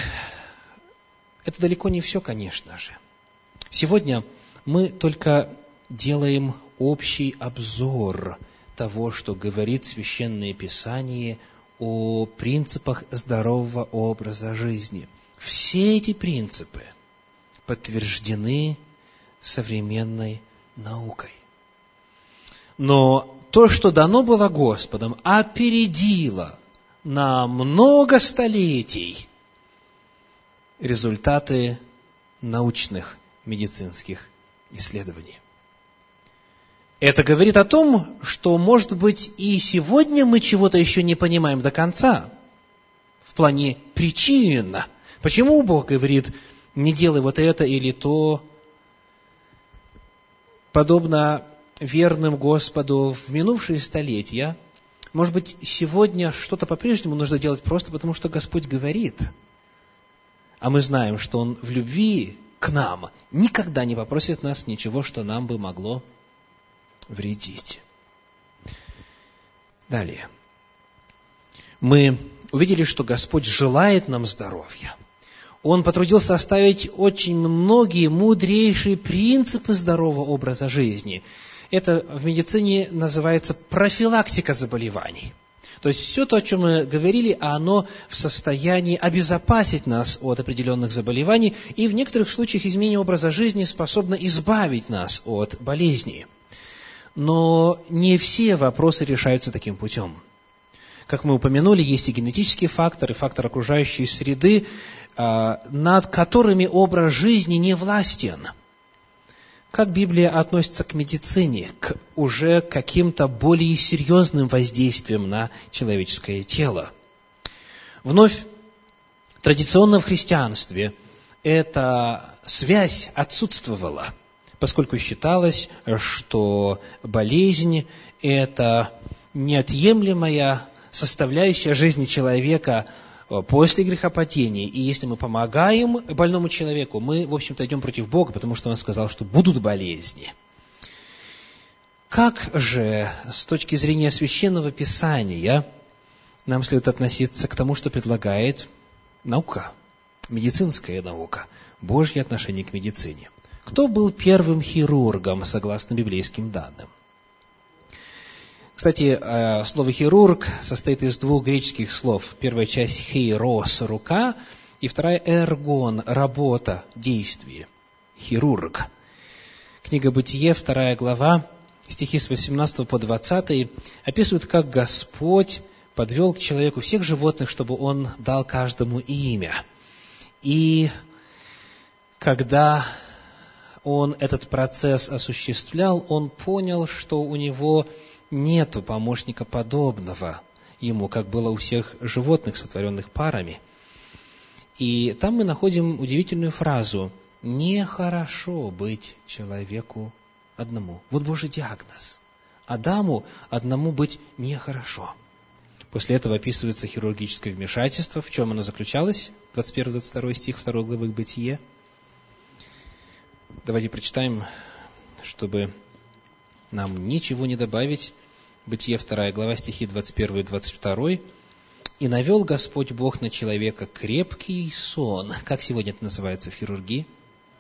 это далеко не все, конечно же. Сегодня мы только делаем общий обзор того, что говорит Священное Писание о принципах здорового образа жизни. Все эти принципы подтверждены современной наукой. Но то, что дано было Господом, опередило на много столетий результаты научных медицинских исследований. Это говорит о том, что, может быть, и сегодня мы чего-то еще не понимаем до конца в плане причин. Почему Бог говорит, не делай вот это или то, подобно верным Господу в минувшие столетия. Может быть, сегодня что-то по-прежнему нужно делать просто потому, что Господь говорит. А мы знаем, что Он в любви к нам никогда не попросит нас ничего, что нам бы могло вредить. Далее. Мы увидели, что Господь желает нам здоровья. Он потрудился оставить очень многие мудрейшие принципы здорового образа жизни. Это в медицине называется профилактика заболеваний. То есть все то, о чем мы говорили, оно в состоянии обезопасить нас от определенных заболеваний, и в некоторых случаях изменение образа жизни способно избавить нас от болезней. Но не все вопросы решаются таким путем. Как мы упомянули, есть и генетический фактор, и фактор окружающей среды, над которыми образ жизни не властен. Как Библия относится к медицине, к уже каким-то более серьезным воздействиям на человеческое тело? Вновь, традиционно в христианстве эта связь отсутствовала, поскольку считалось, что болезнь – это неотъемлемая составляющая жизни человека после грехопадения. И если мы помогаем больному человеку, мы, в общем-то, идем против Бога, потому что Он сказал, что будут болезни. Как же, с точки зрения Священного Писания, нам следует относиться к тому, что предлагает наука, медицинская наука, Божье отношение к медицине? Кто был первым хирургом, согласно библейским данным? Кстати, слово «хирург» состоит из двух греческих слов. Первая часть «хейрос» – рука, и вторая «эргон» – работа, действие. Хирург. Книга Бытие, вторая глава, стихи с восемнадцатого по двадцатый, описывают, как Господь подвел к человеку всех животных, чтобы Он дал каждому имя. И когда Он этот процесс осуществлял, Он понял, что у него нету помощника подобного ему, как было у всех животных, сотворенных парами. И там мы находим удивительную фразу: «Нехорошо быть человеку одному». Вот Божий диагноз. Адаму одному быть нехорошо. После этого описывается хирургическое вмешательство. В чем оно заключалось? двадцать первый двадцать второй стих второй главы Бытие. Давайте прочитаем, чтобы нам ничего не добавить. Бытие вторая глава, стихи двадцать первый и двадцать второй. «И навел Господь Бог на человека крепкий сон». Как сегодня это называется в хирургии?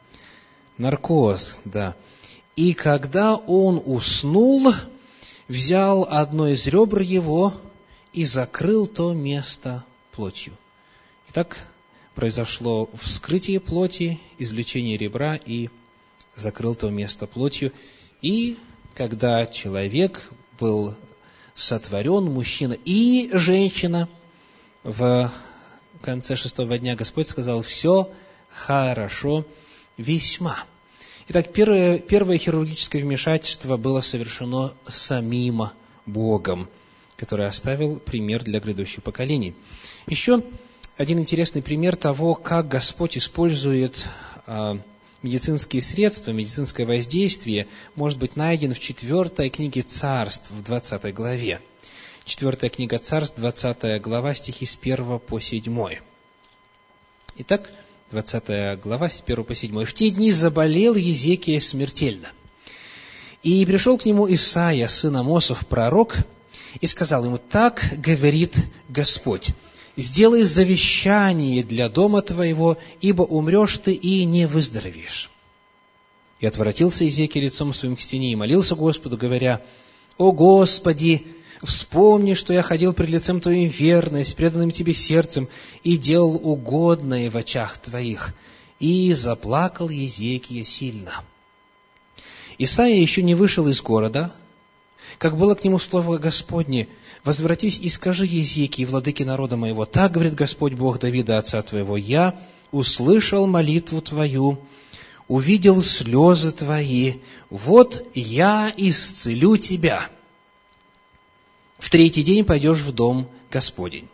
Наркоз, да. «И когда он уснул, взял одно из ребр его и закрыл то место плотью». Итак, произошло вскрытие плоти, извлечение ребра и закрыл то место плотью. И когда человек был сотворен, мужчина и женщина, в конце шестого дня Господь сказал: «Все хорошо весьма». Итак, первое, первое хирургическое вмешательство было совершено самим Богом, который оставил пример для грядущих поколений. Еще один интересный пример того, как Господь использует а, медицинские средства, медицинское воздействие, может быть найден в четвертой книге Царств, в двадцатой главе. Четвертая книга Царств, двадцатая глава, стихи с первого по седьмой. Итак, двадцатая глава, с первого по седьмой. «В те дни заболел Езекия смертельно. И пришел к нему Исаия, сын Амосов, пророк, и сказал ему: так говорит Господь: сделай завещание для дома твоего, ибо умрешь ты и не выздоровеешь. И отворотился Езекия лицом своим к стене и молился Господу, говоря: о Господи, вспомни, что я ходил пред лицем Твоим верность, преданным Тебе сердцем, и делал угодное в очах Твоих. И заплакал Езекия сильно». Исаия еще не вышел из города, как было к нему слово Господне: «Возвратись и скажи Езекии, владыке народа моего: так говорит Господь Бог Давида, отца твоего: я услышал молитву твою, увидел слезы твои, вот я исцелю тебя. В третий день пойдешь в дом Господень.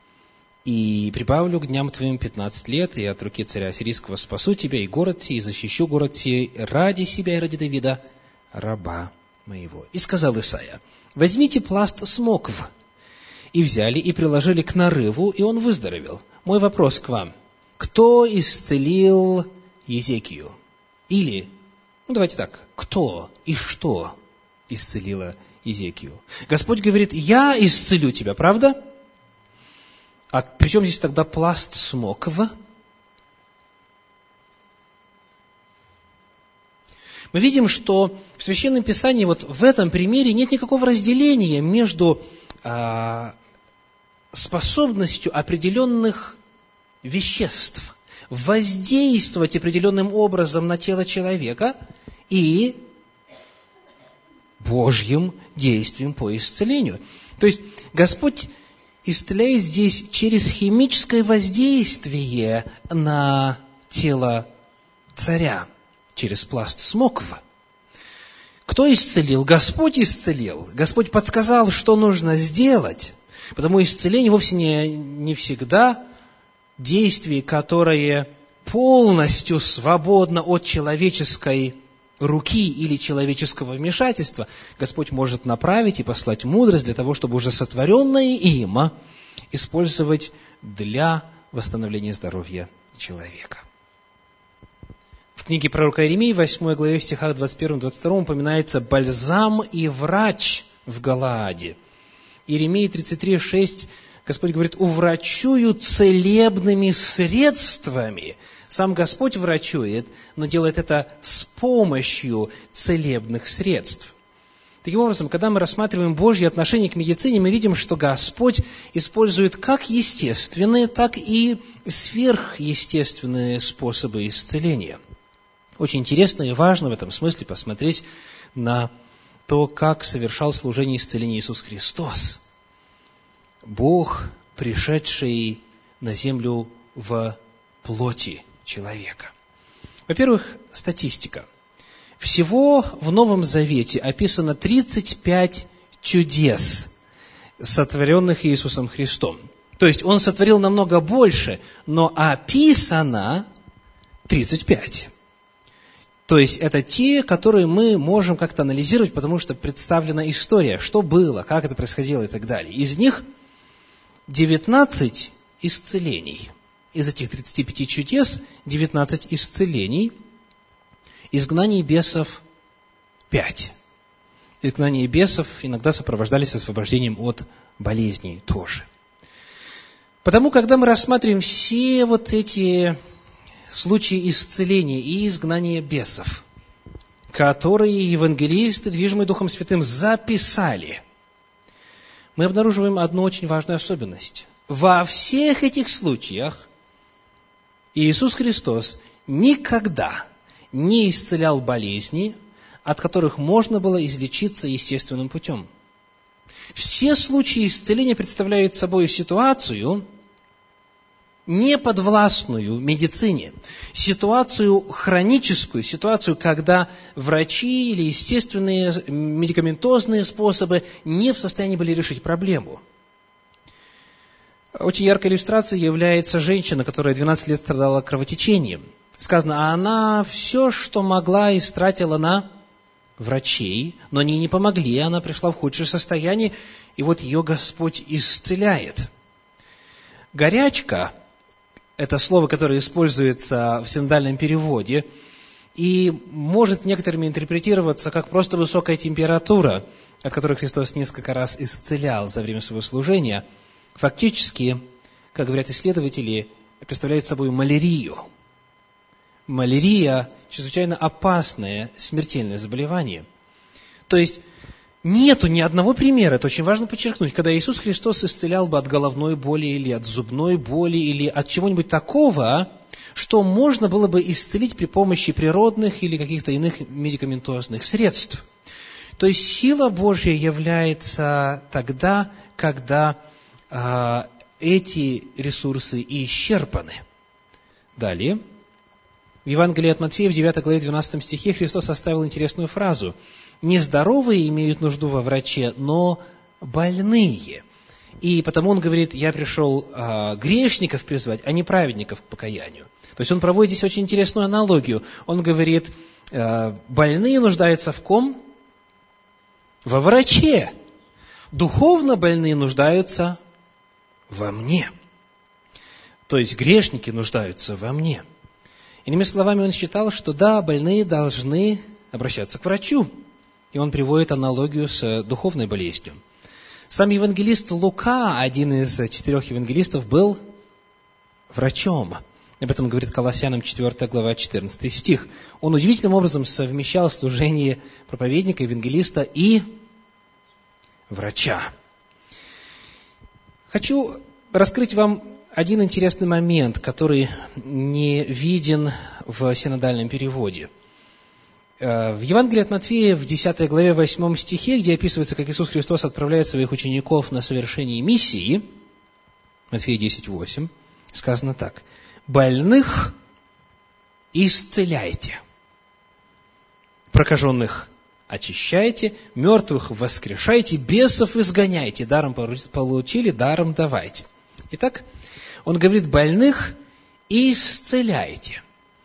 И прибавлю к дням твоим пятнадцать лет, и от руки царя сирийского спасу тебя, и город сей, и защищу город сей ради себя и ради Давида, раба моего». И сказал Исаия: возьмите пласт смокв. И взяли, и приложили к нарыву, и он выздоровел. Мой вопрос к вам: кто исцелил Езекию? Или, ну давайте так, кто и что исцелило Езекию? Господь говорит: я исцелю тебя, правда? А при чем здесь тогда пласт смокв? Мы видим, что в Священном Писании вот в этом примере нет никакого разделения между а, способностью определенных веществ воздействовать определенным образом на тело человека и Божьим действием по исцелению. То есть Господь исцеляет здесь через химическое воздействие на тело царя, через пласт смоква. Кто исцелил? Господь исцелил. Господь подсказал, что нужно сделать. Потому исцеление вовсе не, не всегда действие, которое полностью свободно от человеческой руки или человеческого вмешательства. Господь может направить и послать мудрость для того, чтобы уже сотворенное им использовать для восстановления здоровья человека. В книге пророка Иеремии, в восьмой главе, в стихах двадцать первом двадцать втором упоминается бальзам и врач в Галааде. Иеремии тридцать три шесть Господь говорит: «Уврачую целебными средствами». Сам Господь врачует, но делает это с помощью целебных средств. Таким образом, когда мы рассматриваем Божье отношение к медицине, мы видим, что Господь использует как естественные, так и сверхъестественные способы исцеления. Очень интересно и важно в этом смысле посмотреть на то, как совершал служение исцеления Иисус Христос, Бог, пришедший на землю в плоти человека. Во-первых, статистика. Всего в Новом Завете описано тридцать пять чудес, сотворенных Иисусом Христом. То есть Он сотворил намного больше, но описано тридцать пять. То есть это те, которые мы можем как-то анализировать, потому что представлена история, что было, как это происходило и так далее. Из них девятнадцать исцелений. Из этих тридцати пяти чудес девятнадцать исцелений. Изгнание бесов пять. Изгнание бесов иногда сопровождались освобождением от болезней тоже. Потому, когда мы рассматриваем все вот эти случаи исцеления и изгнания бесов, которые евангелисты, движимые Духом Святым, записали, мы обнаруживаем одну очень важную особенность. Во всех этих случаях Иисус Христос никогда не исцелял болезни, от которых можно было излечиться естественным путем. Все случаи исцеления представляют собой ситуацию, неподвластную медицине, ситуацию хроническую, ситуацию, когда врачи или естественные медикаментозные способы не в состоянии были решить проблему. Очень яркой иллюстрацией является женщина, которая двенадцать лет страдала кровотечением. Сказано, а она все, что могла, истратила на врачей, но они не помогли, она пришла в худшее состояние, и вот ее Господь исцеляет. Горячка – это слово, которое используется в синодальном переводе, и может некоторыми интерпретироваться как просто высокая температура, от которой Христос несколько раз исцелял за время своего служения. Фактически, как говорят исследователи, представляет собой малярию. Малярия – чрезвычайно опасное, смертельное заболевание. То есть, нету ни одного примера, это очень важно подчеркнуть, когда Иисус Христос исцелял бы от головной боли или от зубной боли или от чего-нибудь такого, что можно было бы исцелить при помощи природных или каких-то иных медикаментозных средств. То есть, сила Божья является тогда, когда а, эти ресурсы исчерпаны. Далее. В Евангелии от Матфея, в девятой главе, двенадцатом стихе, Христос оставил интересную фразу. «Нездоровые имеют нужду во враче, но больные». И потому Он говорит, я пришел а, грешников призвать, а не праведников к покаянию. То есть Он проводит здесь очень интересную аналогию. Он говорит, а, больные нуждаются в ком? Во враче. Духовно больные нуждаются во мне. То есть грешники нуждаются во мне. Иными словами, он считал, что да, больные должны обращаться к врачу. И он приводит аналогию с духовной болезнью. Сам евангелист Лука, один из четырех евангелистов, был врачом. Об этом говорит Колоссянам четвёртая глава, четырнадцатый стих. Он удивительным образом совмещал служение проповедника, евангелиста и врача. Хочу раскрыть вам один интересный момент, который не виден в синодальном переводе. В Евангелии от Матфея, в десятой главе, восьмом стихе, где описывается, как Иисус Христос отправляет своих учеников на совершение миссии, Матфея десять, восемь, сказано так. «Больных исцеляйте, прокаженных очищайте, мертвых воскрешайте, бесов изгоняйте, даром получили, даром давайте». Итак, он говорит, больных исцеляйте.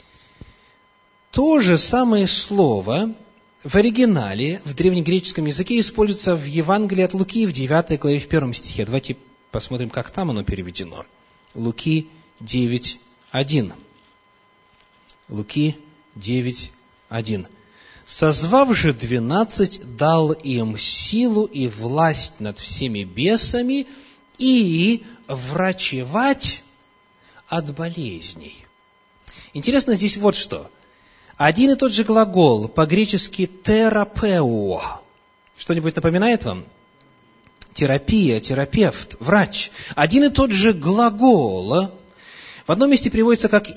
То же самое слово в оригинале, в древнегреческом языке, используется в Евангелии от Луки в девятой главе, в первом стихе. Давайте посмотрим, как там оно переведено. Луки девять, один. Луки девять, один. «Созвав же двенадцать, дал им силу и власть над всеми бесами и врачевать от болезней». Интересно здесь вот что. Один и тот же глагол, по-гречески терапео. Что-нибудь напоминает вам? Терапия, терапевт, врач. Один и тот же глагол в одном месте переводится как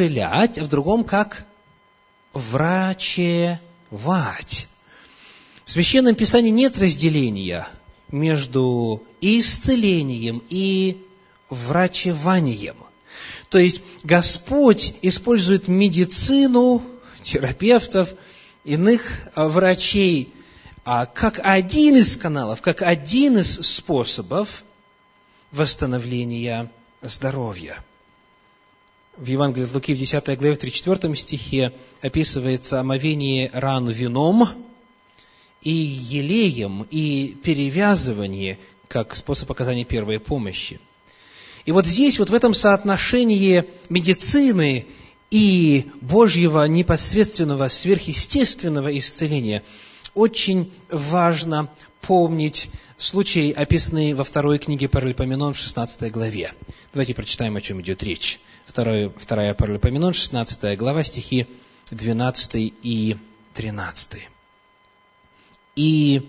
«исцелять», а в другом как «врачевать». В В Священном Писании нет разделения между исцелением и врачеванием. То есть Господь использует медицину, терапевтов, иных врачей как один из каналов, как один из способов восстановления здоровья. В Евангелии от Луки в десятой главе, в тридцать четвёртом стихе описывается омовение ран вином и елеем, и перевязывание, как способ оказания первой помощи. И вот здесь, вот в этом соотношении медицины и Божьего непосредственного сверхъестественного исцеления очень важно помнить случай, описанный во второй книге Паралипоменон в шестнадцатой главе. Давайте прочитаем, о чем идет речь. Вторая, вторая Паралипоменон, шестнадцатая глава, стихи двенадцатый и тринадцатый. И,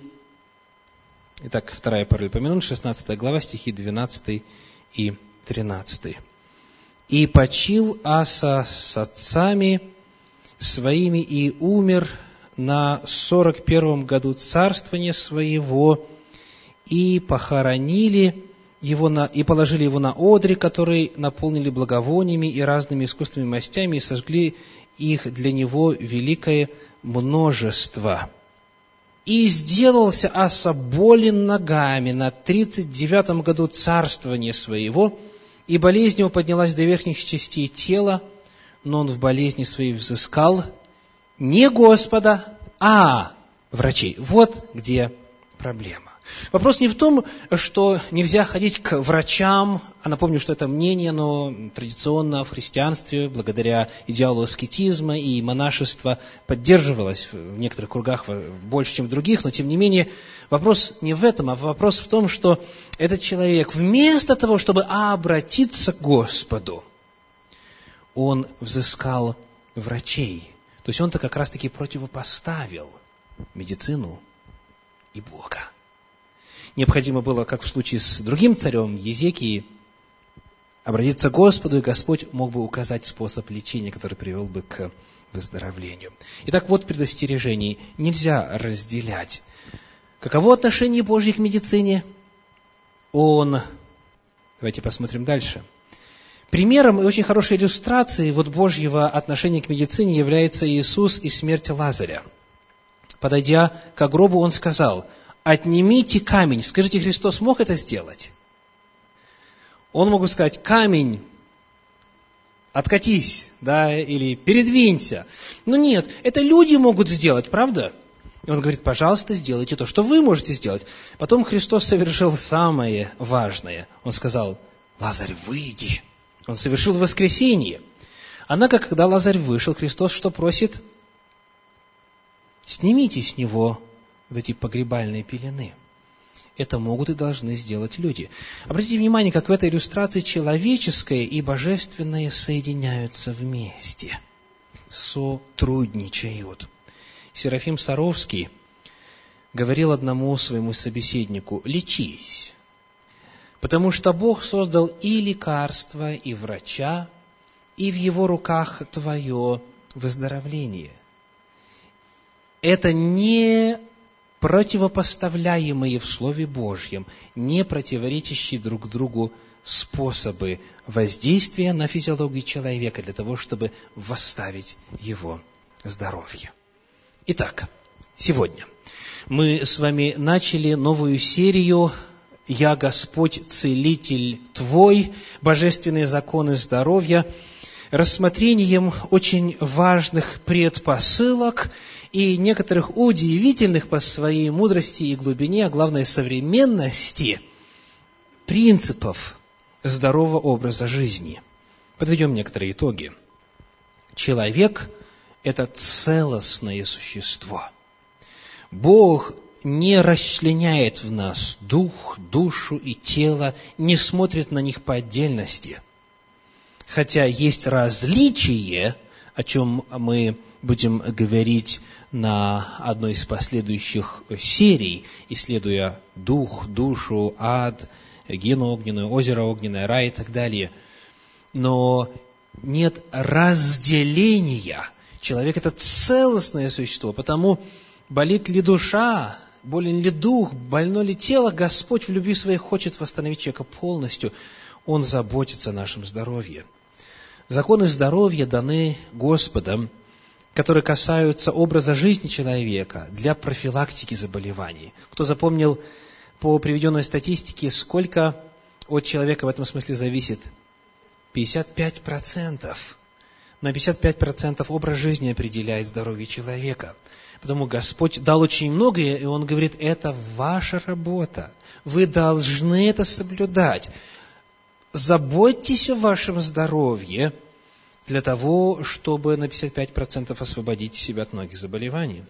итак, вторая Паралипоменон, шестнадцатая глава, стихи двенадцатый и тринадцатый. «И почил Аса с отцами своими, и умер на сорок первом году царствования своего, и похоронили его на, и положили его на одри, которые наполнили благовониями и разными искусственными мастями, и сожгли их для него великое множество. И сделался Аса болен ногами на тридцать девятом году царствования своего, и болезнь его поднялась до верхних частей тела, но он в болезни своей взыскал не Господа, а врачей». Вот где проблема. Вопрос не в том, что нельзя ходить к врачам, а напомню, что это мнение, но традиционно в христианстве, благодаря идеалу аскетизма и монашества, поддерживалось в некоторых кругах больше, чем в других, но тем не менее, вопрос не в этом, а вопрос в том, что этот человек вместо того, чтобы обратиться к Господу, он взыскал врачей. То есть он-то как раз-таки противопоставил медицину и Бога. Необходимо было, как в случае с другим царем Езекией, обратиться к Господу, и Господь мог бы указать способ лечения, который привел бы к выздоровлению. Итак, вот предостережение. Нельзя разделять. Каково отношение Божье к медицине? Он... Давайте посмотрим дальше. Примером и очень хорошей иллюстрацией вот Божьего отношения к медицине является Иисус и смерть Лазаря. Подойдя к гробу, Он сказал: «Отнимите камень». Скажите, Христос мог это сделать? Он мог бы сказать: «Камень, откатись», да, или «передвинься». Но нет, это люди могут сделать, правда? И Он говорит: «Пожалуйста, сделайте то, что вы можете сделать». Потом Христос совершил самое важное. Он сказал: «Лазарь, выйди». Он совершил воскресение. Однако, когда Лазарь вышел, Христос что просит? Снимите с него вот эти погребальные пелены. Это могут и должны сделать люди. Обратите внимание, как в этой иллюстрации человеческое и божественное соединяются вместе, сотрудничают. Серафим Саровский говорил одному своему собеседнику: «Лечись, потому что Бог создал и лекарство, и врача, и в Его руках твое выздоровление». Это не противопоставляемые в Слове Божьем, не противоречащие друг другу способы воздействия на физиологию человека для того, чтобы восставить его здоровье. Итак, сегодня мы с вами начали новую серию «Я Господь, Целитель твой. Божественные законы здоровья», рассмотрением очень важных предпосылок и некоторых удивительных по своей мудрости и глубине, а главное современности, принципов здорового образа жизни. Подведем некоторые итоги. Человек – это целостное существо. Бог не расчленяет в нас дух, душу и тело, не смотрит на них по отдельности. Хотя есть различие, о чем мы будем говорить на одной из последующих серий, исследуя дух, душу, ад, гену огненную, озеро огненное, рай и так далее. Но нет разделения. Человек – это целостное существо, потому болит ли душа, болен ли дух, больно ли тело, Господь в любви своей хочет восстановить человека полностью. Он заботится о нашем здоровье. Законы здоровья даны Господом, которые касаются образа жизни человека для профилактики заболеваний. Кто запомнил по приведенной статистике, сколько от человека в этом смысле зависит? пятьдесят пять процентов. На пятьдесят пять процентов образ жизни определяет здоровье человека. Потому Господь дал очень многое, и Он говорит, это ваша работа. Вы должны это соблюдать. Заботьтесь о вашем здоровье для того, чтобы на пятьдесят пять процентов освободить себя от многих заболеваний.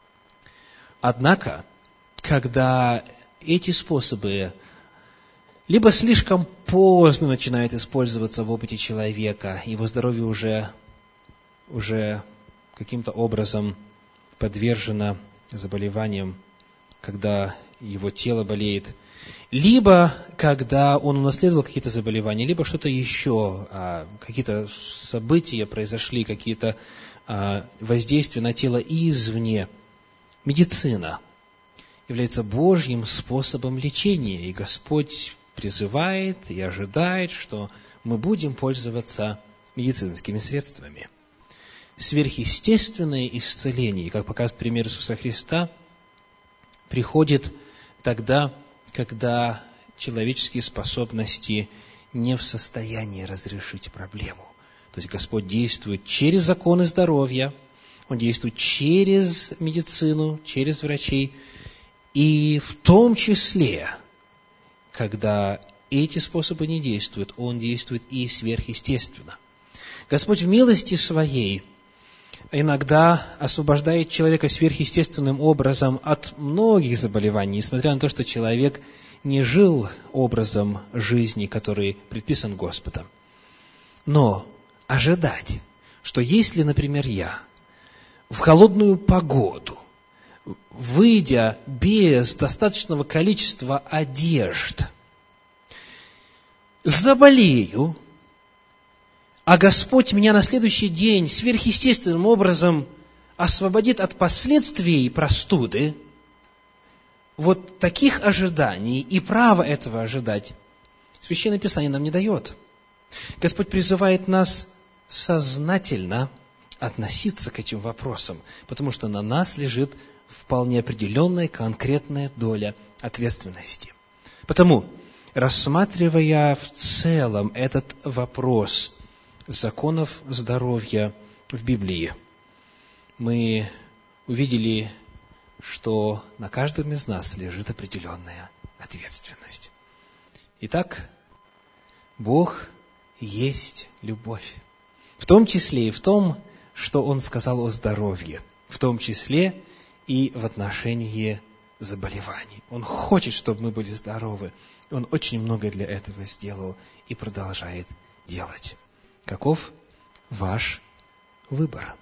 Однако, когда эти способы либо слишком поздно начинают использоваться в опыте человека, его здоровье уже, уже каким-то образом подвержено заболеваниям, когда его тело болеет, либо когда он унаследовал какие-то заболевания, либо что-то еще, какие-то события произошли, какие-то воздействия на тело извне. Медицина является Божьим способом лечения, и Господь призывает и ожидает, что мы будем пользоваться медицинскими средствами. Сверхъестественное исцеление, как показывает пример Иисуса Христа, приходит тогда, когда человеческие способности не в состоянии разрешить проблему. То есть Господь действует через законы здоровья, Он действует через медицину, через врачей, и в том числе, когда эти способы не действуют, Он действует и сверхъестественно. Господь в милости Своей иногда освобождает человека сверхъестественным образом от многих заболеваний, несмотря на то, что человек не жил образом жизни, который предписан Господом. Но ожидать, что если, например, я в холодную погоду, выйдя без достаточного количества одежд, заболею, а Господь меня на следующий день сверхъестественным образом освободит от последствий простуды, вот таких ожиданий и права этого ожидать Священное Писание нам не дает. Господь призывает нас сознательно относиться к этим вопросам, потому что на нас лежит вполне определенная конкретная доля ответственности. Потому, рассматривая в целом этот вопрос законов здоровья в Библии, мы увидели, что на каждом из нас лежит определенная ответственность. Итак, Бог есть любовь. В том числе и в том, что Он сказал о здоровье, в том числе и в отношении заболеваний. Он хочет, чтобы мы были здоровы. Он очень многое для этого сделал и продолжает делать. Каков ваш выбор?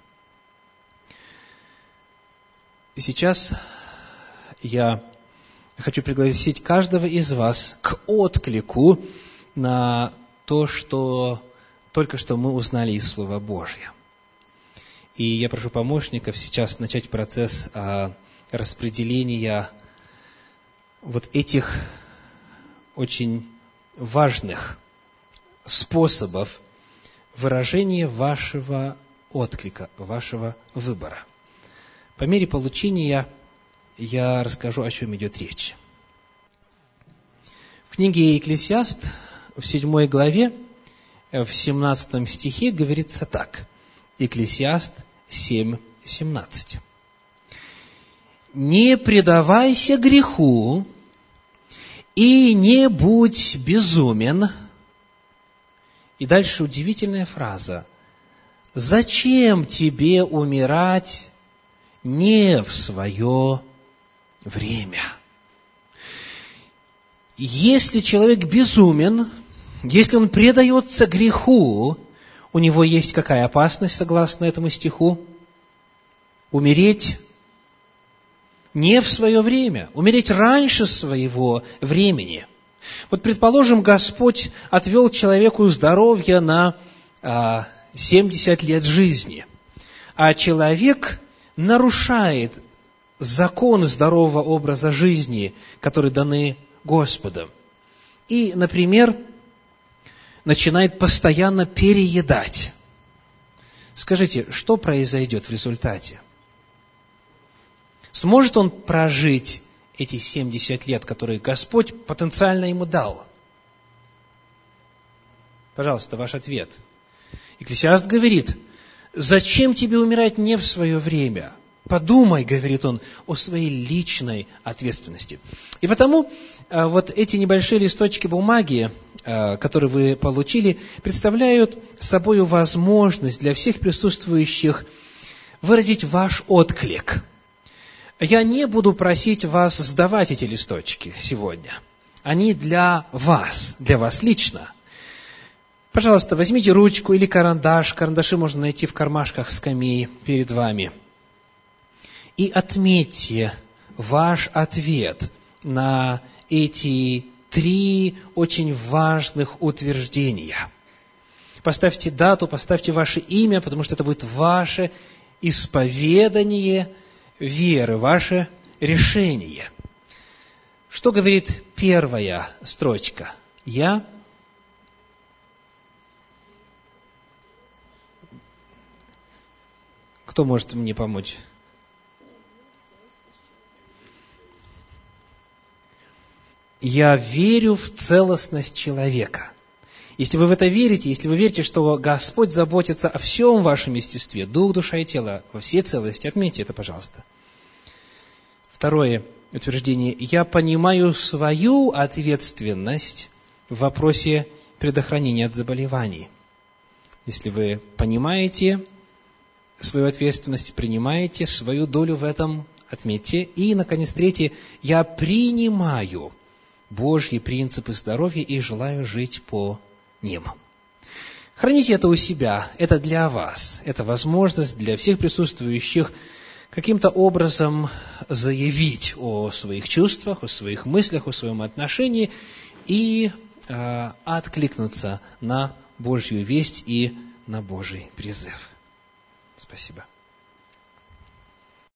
И сейчас я хочу пригласить каждого из вас к отклику на то, что только что мы узнали из Слова Божьего. И я прошу помощников сейчас начать процесс а, распределения вот этих очень важных способов выражения вашего отклика, вашего выбора. По мере получения я расскажу, о чем идет речь. В книге Екклесиаст в седьмой главе, в семнадцатом стихе говорится так. Екклесиаст семь семнадцать. «Не предавайся греху и не будь безумен». И дальше удивительная фраза. «Зачем тебе умирать не в свое время?» Если человек безумен, если он предается греху, у него есть какая опасность, согласно этому стиху? Умереть не в свое время, умереть раньше своего времени. Вот, предположим, Господь отвел человеку здоровье на а, семьдесят лет жизни, а человек нарушает законы здорового образа жизни, которые даны Господом. И, например, начинает постоянно переедать. Скажите, что произойдет в результате? Сможет он прожить эти семьдесят лет, которые Господь потенциально ему дал? Пожалуйста, ваш ответ. Экклесиаст говорит: зачем тебе умирать не в свое время? Подумай, говорит он, о своей личной ответственности. И потому вот эти небольшие листочки бумаги, которые вы получили, представляют собой возможность для всех присутствующих выразить ваш отклик. Я не буду просить вас сдавать эти листочки сегодня. Они для вас, для вас лично. Пожалуйста, возьмите ручку или карандаш. Карандаши можно найти в кармашках скамей перед вами. И отметьте ваш ответ на эти три очень важных утверждения. Поставьте дату, поставьте ваше имя, потому что это будет ваше исповедание веры, ваше решение. Что говорит первая строчка? Я Кто может мне помочь? Я верю в целостность человека. Если вы в это верите, если вы верите, что Господь заботится о всем вашем естестве, дух, душа и тело, во всей целости, отметьте это, пожалуйста. Второе утверждение. Я понимаю свою ответственность в вопросе предохранения от заболеваний. Если вы понимаете свою ответственность, принимаете свою долю в этом, отметьте. И, наконец, третье. Я принимаю Божьи принципы здоровья и желаю жить по ним. Храните это у себя, это для вас, это возможность для всех присутствующих каким-то образом заявить о своих чувствах, о своих мыслях, о своем отношении и э, откликнуться на Божью весть и на Божий призыв. Спасибо.